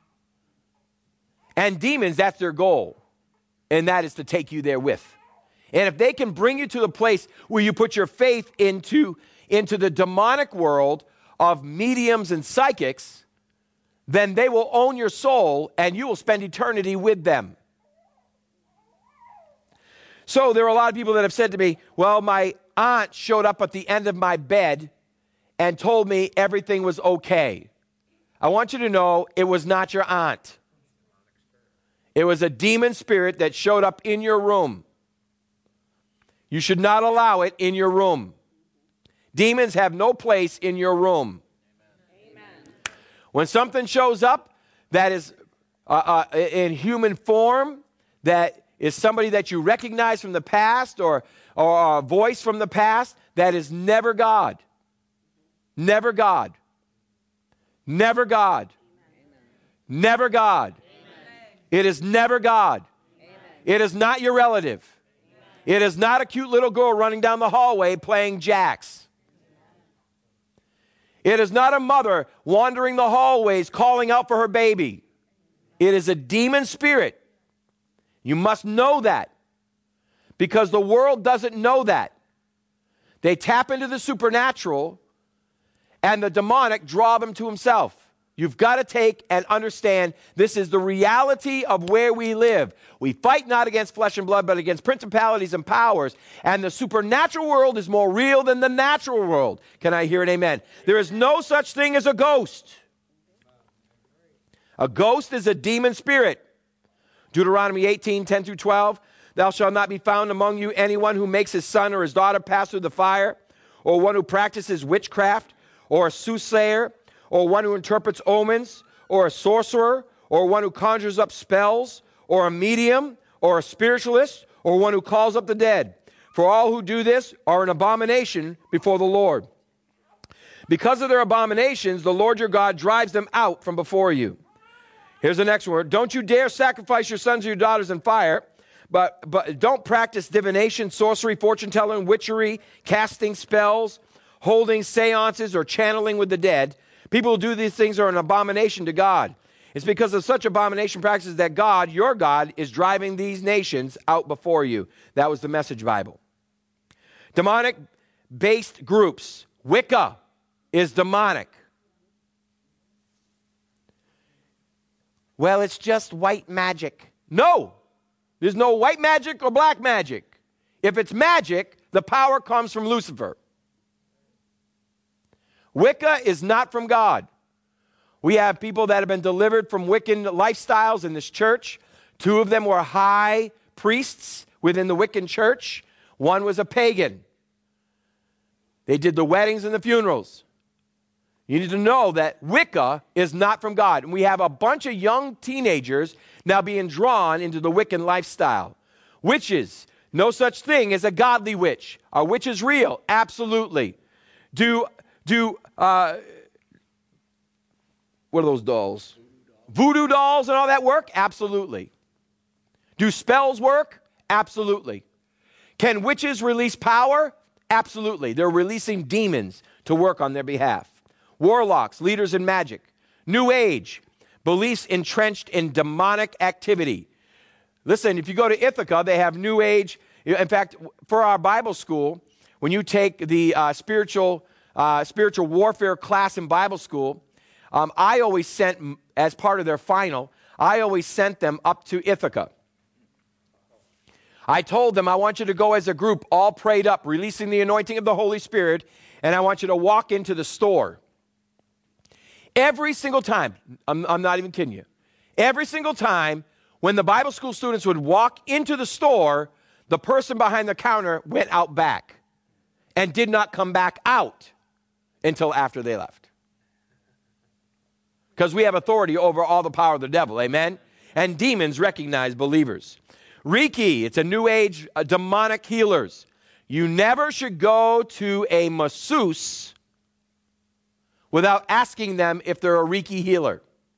And demons, that's their goal. And that is to take you there with. And if they can bring you to the place where you put your faith into the demonic world of mediums and psychics, then they will own your soul and you will spend eternity with them. So there are a lot of people that have said to me, well, my aunt showed up at the end of my bed and told me everything was okay. I want you to know it was not your aunt. It was a demon spirit that showed up in your room. You should not allow it in your room. Demons have no place in your room. Amen. When something shows up that is in human form, that is somebody that you recognize from the past or a voice from the past, that is never God. Never God. Never God. Never God. It is never God. Amen. It is not your relative. Amen. It is not a cute little girl running down the hallway playing jacks. It is not a mother wandering the hallways calling out for her baby. It is a demon spirit. You must know that, because the world doesn't know that. They tap into the supernatural and the demonic draw them to himself. You've got to take and understand this is the reality of where we live. We fight not against flesh and blood, but against principalities and powers. And the supernatural world is more real than the natural world. Can I hear an amen? There is no such thing as a ghost. A ghost is a demon spirit. Deuteronomy 18, 10 through 12. Thou shalt not be found among you anyone who makes his son or his daughter pass through the fire, or one who practices witchcraft, or a soothsayer, or one who interprets omens, or a sorcerer, or one who conjures up spells, or a medium, or a spiritualist, or one who calls up the dead. For all who do this are an abomination before the Lord. Because of their abominations, the Lord your God drives them out from before you. Here's the next word. Don't you dare sacrifice your sons or your daughters in fire, but don't practice divination, sorcery, fortune-telling, witchery, casting spells, holding seances, or channeling with the dead. People who do these things are an abomination to God. It's because of such abomination practices that God, your God, is driving these nations out before you. That was the Message Bible. Demonic-based groups. Wicca is demonic. Well, it's just white magic. No, there's no white magic or black magic. If it's magic, the power comes from Lucifer. Wicca is not from God. We have people that have been delivered from Wiccan lifestyles in this church. 2 of them were high priests within the Wiccan church. One was a pagan. They did the weddings and the funerals. You need to know that Wicca is not from God. And we have a bunch of young teenagers now being drawn into the Wiccan lifestyle. Witches, no such thing as a godly witch. Are witches real? Absolutely. What are those dolls? Voodoo dolls and all that work? Absolutely. Do spells work? Absolutely. Can witches release power? Absolutely. They're releasing demons to work on their behalf. Warlocks, leaders in magic. New Age, beliefs entrenched in demonic activity. Listen, if you go to Ithaca, they have New Age. In fact, for our Bible school, when you take the spiritual warfare class in Bible school, I always sent, as part of their final, I always sent them up to Ithaca. I told them, I want you to go as a group, all prayed up, releasing the anointing of the Holy Spirit, and I want you to walk into the store. Every single time, I'm not even kidding you, every single time when the Bible school students would walk into the store, the person behind the counter went out back and did not come back out until after they left. Because we have authority over all the power of the devil, amen? And demons recognize believers. Reiki, it's a New Age demonic healers. You never should go to a masseuse without asking them if they're a Reiki healer.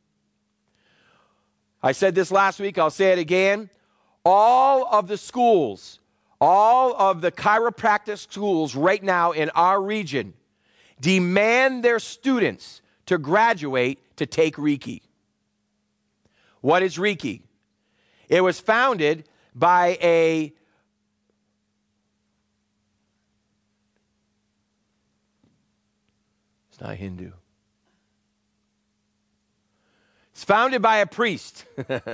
I said this last week, I'll say it again. All of the schools, all of the chiropractic schools right now in our region demand their students to graduate to take Reiki. What is Reiki? It was founded by it's not Hindu. It's founded by a priest.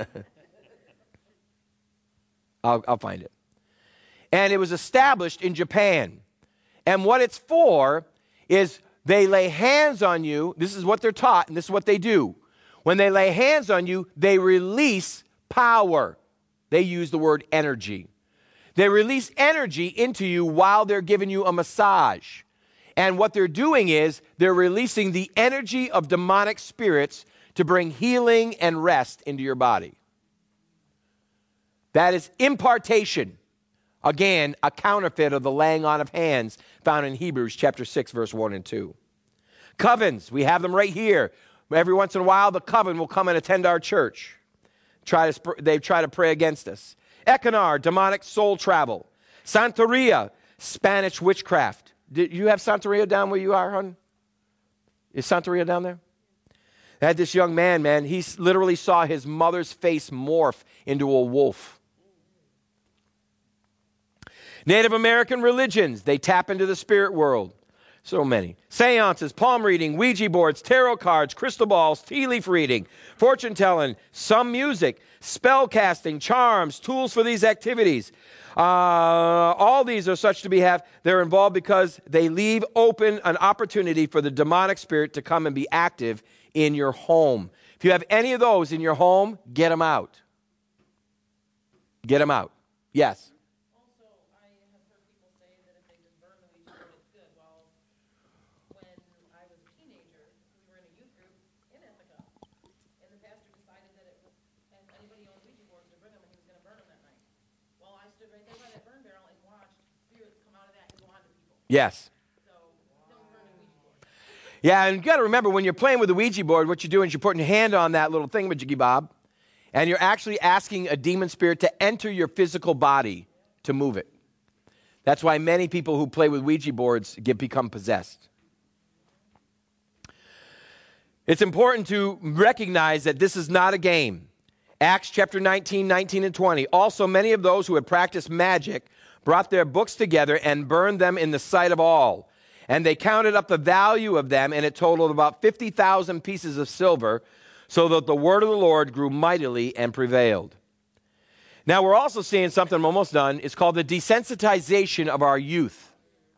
I'll find it. And it was established in Japan. And what it's for is they lay hands on you. This is what they're taught, and this is what they do. When they lay hands on you, they release power. They use the word energy. They release energy into you while they're giving you a massage. And what they're doing is they're releasing the energy of demonic spirits to bring healing and rest into your body. That is impartation. Again, a counterfeit of the laying on of hands found in Hebrews chapter 6, verse 1 and 2. Covens, we have them right here. Every once in a while, the coven will come and attend our church. They try to pray against us. Econar, demonic soul travel. Santeria, Spanish witchcraft. Did you have Santeria down where you are, hon? Is Santeria down there? I had this young man, he literally saw his mother's face morph into a wolf. Native American religions, they tap into the spirit world. So many. Seances, palm reading, Ouija boards, tarot cards, crystal balls, tea leaf reading, fortune telling, some music, spell casting, charms, tools for these activities. All these are such to be they're involved because they leave open an opportunity for the demonic spirit to come and be active in your home. If you have any of those in your home, get them out. Get them out. Yes. Yes. Yeah, and you got to remember, when you're playing with the Ouija board, what you're doing is you're putting your hand on that little thingamajiggy-bob, and you're actually asking a demon spirit to enter your physical body to move it. That's why many people who play with Ouija boards become possessed. It's important to recognize that this is not a game. Acts chapter 19, 19 and 20. Also, many of those who had practiced magic brought their books together and burned them in the sight of all. And they counted up the value of them, and it totaled about 50,000 pieces of silver, so that the word of the Lord grew mightily and prevailed. Now, we're also seeing something, I'm almost done. It's called the desensitization of our youth.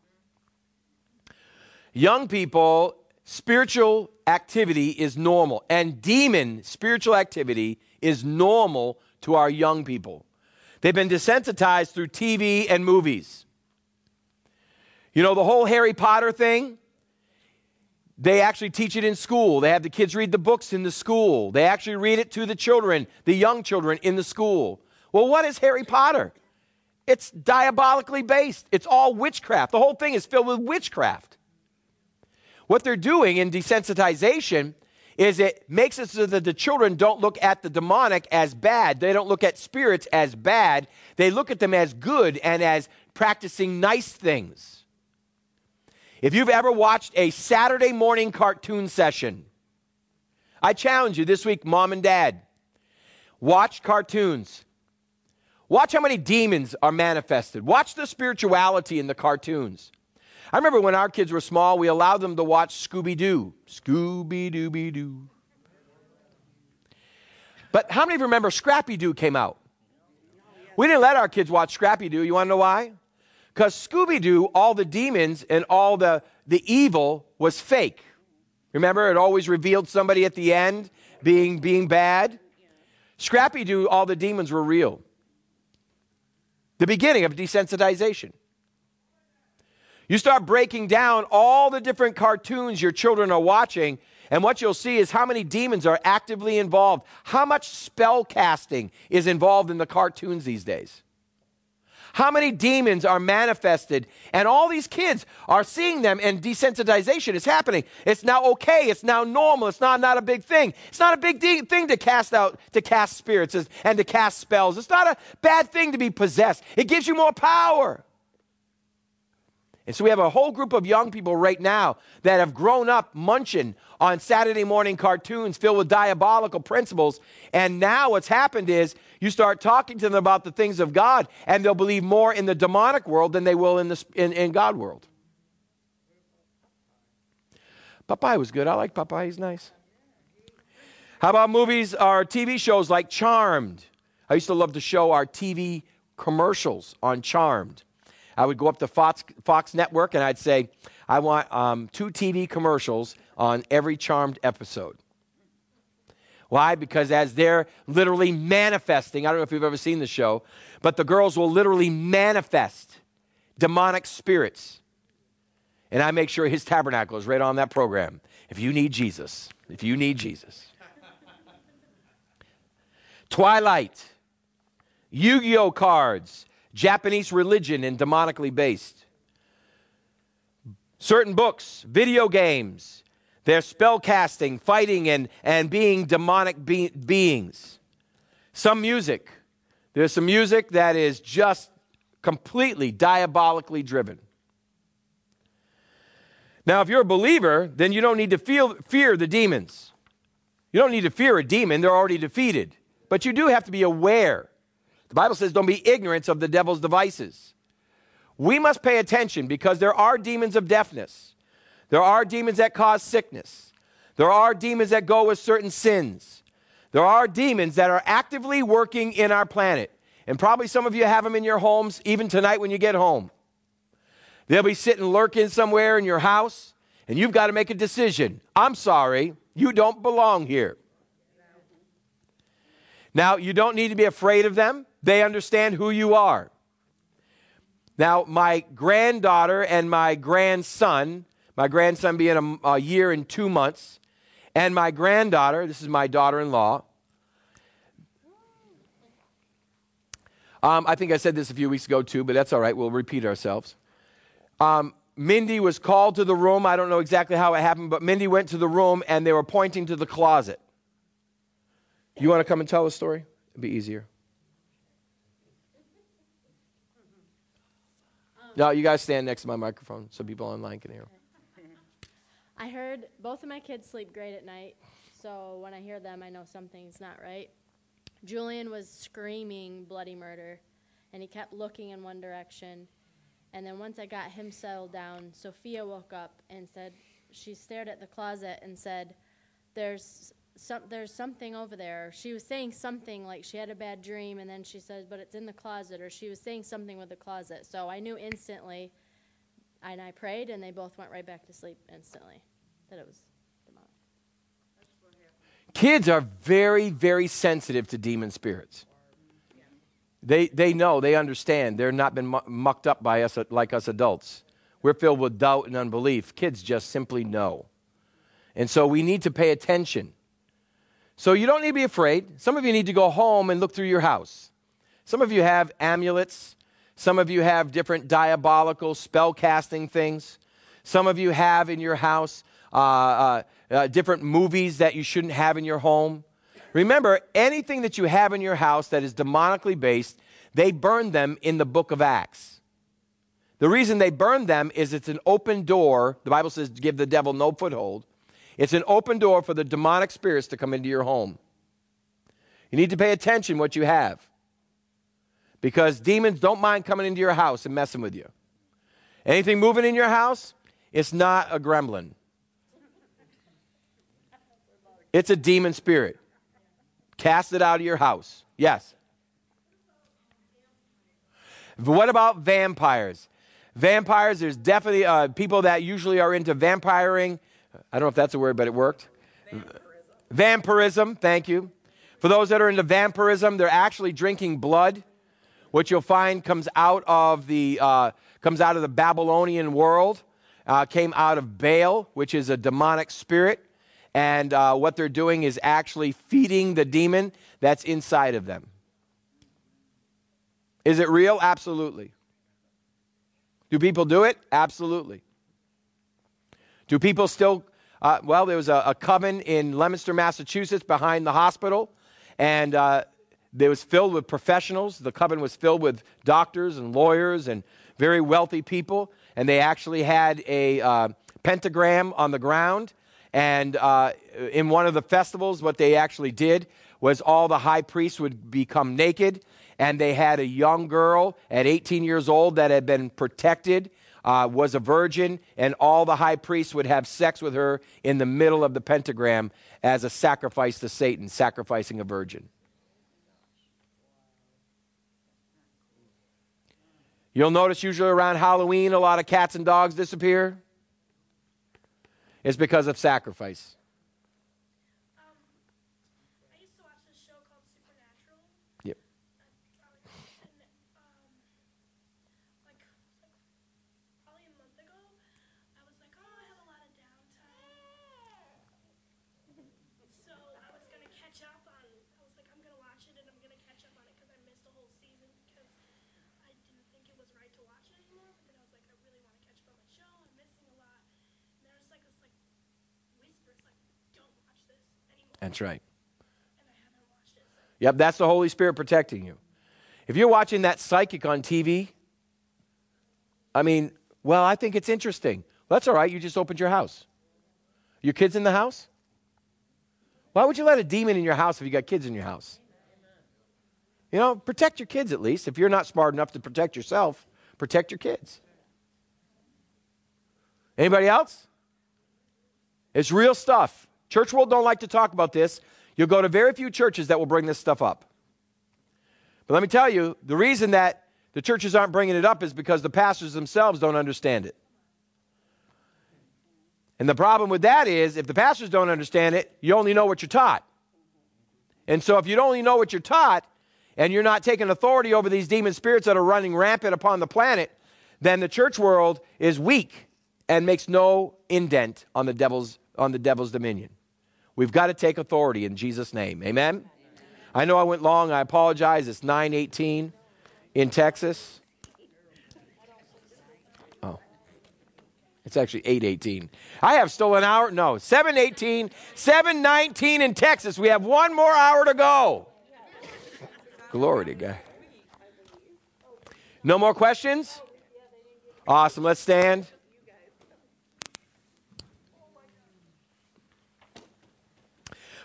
Young people, spiritual activity is normal, and demon spiritual activity is normal to our young people. They've been desensitized through TV and movies. You know, the whole Harry Potter thing, they actually teach it in school. They have the kids read the books in the school. They actually read it to the children, the young children in the school. Well, what is Harry Potter? It's diabolically based. It's all witchcraft. The whole thing is filled with witchcraft. What they're doing in desensitization is it makes it so that the children don't look at the demonic as bad. They don't look at spirits as bad. They look at them as good and as practicing nice things. If you've ever watched a Saturday morning cartoon session, I challenge you this week, mom and dad, watch cartoons. Watch how many demons are manifested. Watch the spirituality in the cartoons. I remember when our kids were small, we allowed them to watch Scooby-Doo. Scooby-Dooby-Doo. But how many of you remember Scrappy-Doo came out? We didn't let our kids watch Scrappy-Doo. You want to know why? Because Scooby-Doo, all the demons and all the evil was fake. Remember, it always revealed somebody at the end being bad. Scrappy-Doo, all the demons were real. The beginning of desensitization. You start breaking down all the different cartoons your children are watching, and what you'll see is how many demons are actively involved. How much spell casting is involved in the cartoons these days. How many demons are manifested, and all these kids are seeing them, and desensitization is happening. It's now okay. It's now normal. It's not a big thing. It's not a big thing to cast spirits and to cast spells. It's not a bad thing to be possessed. It gives you more power. And so we have a whole group of young people right now that have grown up munching on Saturday morning cartoons filled with diabolical principles. And now what's happened is you start talking to them about the things of God, and they'll believe more in the demonic world than they will in God world. Popeye was good. I like Popeye. He's nice. How about movies or TV shows like Charmed? I used to love to show our TV commercials on Charmed. I would go up to Fox Network and I'd say, I want 2 TV commercials on every Charmed episode. Why? Because as they're literally manifesting, I don't know if you've ever seen the show, but the girls will literally manifest demonic spirits. And I make sure His Tabernacle is right on that program. If you need Jesus. Twilight, Yu-Gi-Oh cards, Japanese religion and demonically based. Certain books, video games, they're spell casting, fighting, and being demonic beings. Some music. There's some music that is just completely diabolically driven. Now, if you're a believer, then you don't need to fear the demons. You don't need to fear a demon. They're already defeated. But you do have to be aware. The Bible says don't be ignorant of the devil's devices. We must pay attention because there are demons of deafness. There are demons that cause sickness. There are demons that go with certain sins. There are demons that are actively working in our planet. And probably some of you have them in your homes even tonight when you get home. They'll be sitting lurking somewhere in your house, and you've got to make a decision. I'm sorry, you don't belong here. Now, you don't need to be afraid of them. They understand who you are. Now, my granddaughter and my grandson being a year and 2 months, and my granddaughter, this is my daughter-in-law. I think I said this a few weeks ago too, but that's all right. We'll repeat ourselves. Mindy was called to the room. I don't know exactly how it happened, but Mindy went to the room, and they were pointing to the closet. You want to come and tell the story? It'd be easier. No, you guys stand next to my microphone so people online can hear. I heard both of my kids sleep great at night, so when I hear them, I know something's not right. Julian was screaming bloody murder, and he kept looking in one direction. And then once I got him settled down, Sophia woke up and said, she stared at the closet and said, there's something over there. She was saying something like she had a bad dream, and then she said, but it's in the closet, or she was saying something with the closet. So I knew instantly, and I prayed, and they both went right back to sleep instantly, that it was demonic. Kids are very, very sensitive to demon spirits. They know, they understand. They're not been mucked up by us like us adults. We're filled with doubt and unbelief. Kids just simply know. And so we need to pay attention. So you don't need to be afraid. Some of you need to go home and look through your house. Some of you have amulets. Some of you have different diabolical spell casting things. Some of you have in your house different movies that you shouldn't have in your home. Remember, anything that you have in your house that is demonically based, they burned them in the book of Acts. The reason they burned them is it's an open door. The Bible says give the devil no foothold. It's an open door for the demonic spirits to come into your home. You need to pay attention what you have, because demons don't mind coming into your house and messing with you. Anything moving in your house, it's not a gremlin. It's a demon spirit. Cast it out of your house. Yes. What about vampires? Vampires, there's definitely people that usually are into vampiring. I don't know if that's a word, but it worked. Vampirism, thank you. For those that are into vampirism, they're actually drinking blood. What you'll find comes out of the Babylonian world, came out of Baal, which is a demonic spirit. And what they're doing is actually feeding the demon that's inside of them. Is it real? Absolutely. Do people do it? Absolutely. Do people still, there was a coven in Leominster, Massachusetts behind the hospital, and it was filled with professionals. The coven was filled with doctors and lawyers and very wealthy people, and they actually had a pentagram on the ground. And in one of the festivals, what they actually did was all the high priests would become naked, and they had a young girl at 18 years old that had been protected, was a virgin, and all the high priests would have sex with her in the middle of the pentagram as a sacrifice to Satan, sacrificing a virgin. You'll notice usually around Halloween, a lot of cats and dogs disappear. It's because of sacrifice. I used to watch this show called Supernatural. Yep. Probably a month ago, I was like, oh, I have a lot of downtime. So I was going to catch up on, I'm going to watch it and I'm going to catch up on it because I missed a whole season because I didn't think it was right to watch it anymore. But then I was like, I really want to catch up on my show. I'm missing a lot. And there's this whispers, don't watch this anymore. That's right. And I haven't watched it since. Yep, that's the Holy Spirit protecting you. If you're watching that psychic on TV, I think it's interesting. Well, that's all right. You just opened your house. Your kids in the house? Why would you let a demon in your house if you got kids in your house? You know, protect your kids at least. If you're not smart enough to protect yourself, protect your kids. Anybody else? It's real stuff. Church world don't like to talk about this. You'll go to very few churches that will bring this stuff up. But let me tell you, the reason that the churches aren't bringing it up is because the pastors themselves don't understand it. And the problem with that is, if the pastors don't understand it, you only know what you're taught. And so if you only know what you're taught, and you're not taking authority over these demon spirits that are running rampant upon the planet, then the church world is weak and makes no indent on the devil's dominion. We've got to take authority in Jesus' name. Amen? Amen. I know I went long. I apologize. It's 9:18 in Texas. Oh. It's actually 8:18. I have still an hour. No, 7:18, 7:19 in Texas. We have one more hour to go. Glory to God. No more questions? Awesome. Let's stand.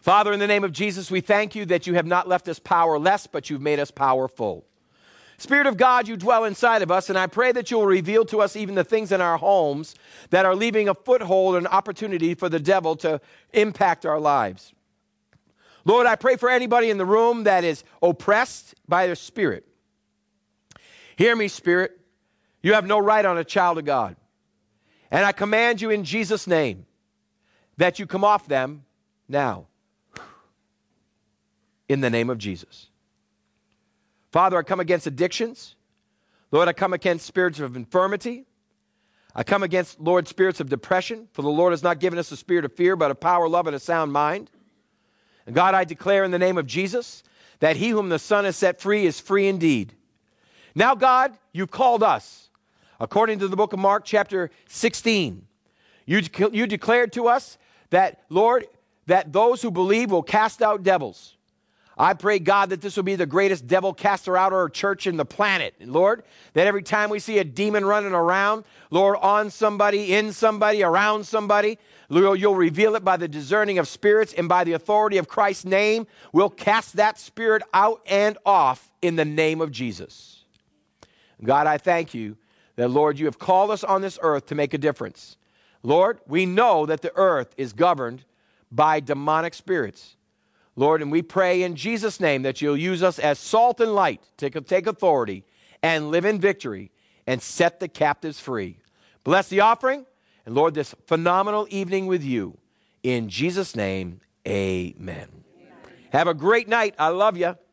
Father, in the name of Jesus, we thank you that you have not left us powerless, but you've made us powerful. Spirit of God, you dwell inside of us, and I pray that you'll reveal to us even the things in our homes that are leaving a foothold and opportunity for the devil to impact our lives. Lord, I pray for anybody in the room that is oppressed by their spirit. Hear me, Spirit. You have no right on a child of God. And I command you in Jesus' name that you come off them now. In the name of Jesus. Father, I come against addictions. Lord, I come against spirits of infirmity. I come against, Lord, spirits of depression. For the Lord has not given us a spirit of fear, but of power, love, and a sound mind. And God, I declare in the name of Jesus that he whom the Son has set free is free indeed. Now, God, you've called us. According to the book of Mark, chapter 16, you declared to us that, Lord, that those who believe will cast out devils. I pray, God, that this will be the greatest devil caster out of our church in the planet. And Lord, that every time we see a demon running around, Lord, on somebody, in somebody, around somebody, Lord, you'll reveal it by the discerning of spirits and by the authority of Christ's name. We'll cast that spirit out and off in the name of Jesus. God, I thank you that, Lord, you have called us on this earth to make a difference. Lord, we know that the earth is governed by demonic spirits. Lord, and we pray in Jesus' name that you'll use us as salt and light to take authority and live in victory and set the captives free. Bless the offering, and Lord, this phenomenal evening with you. In Jesus' name, amen. Have a great night. I love you.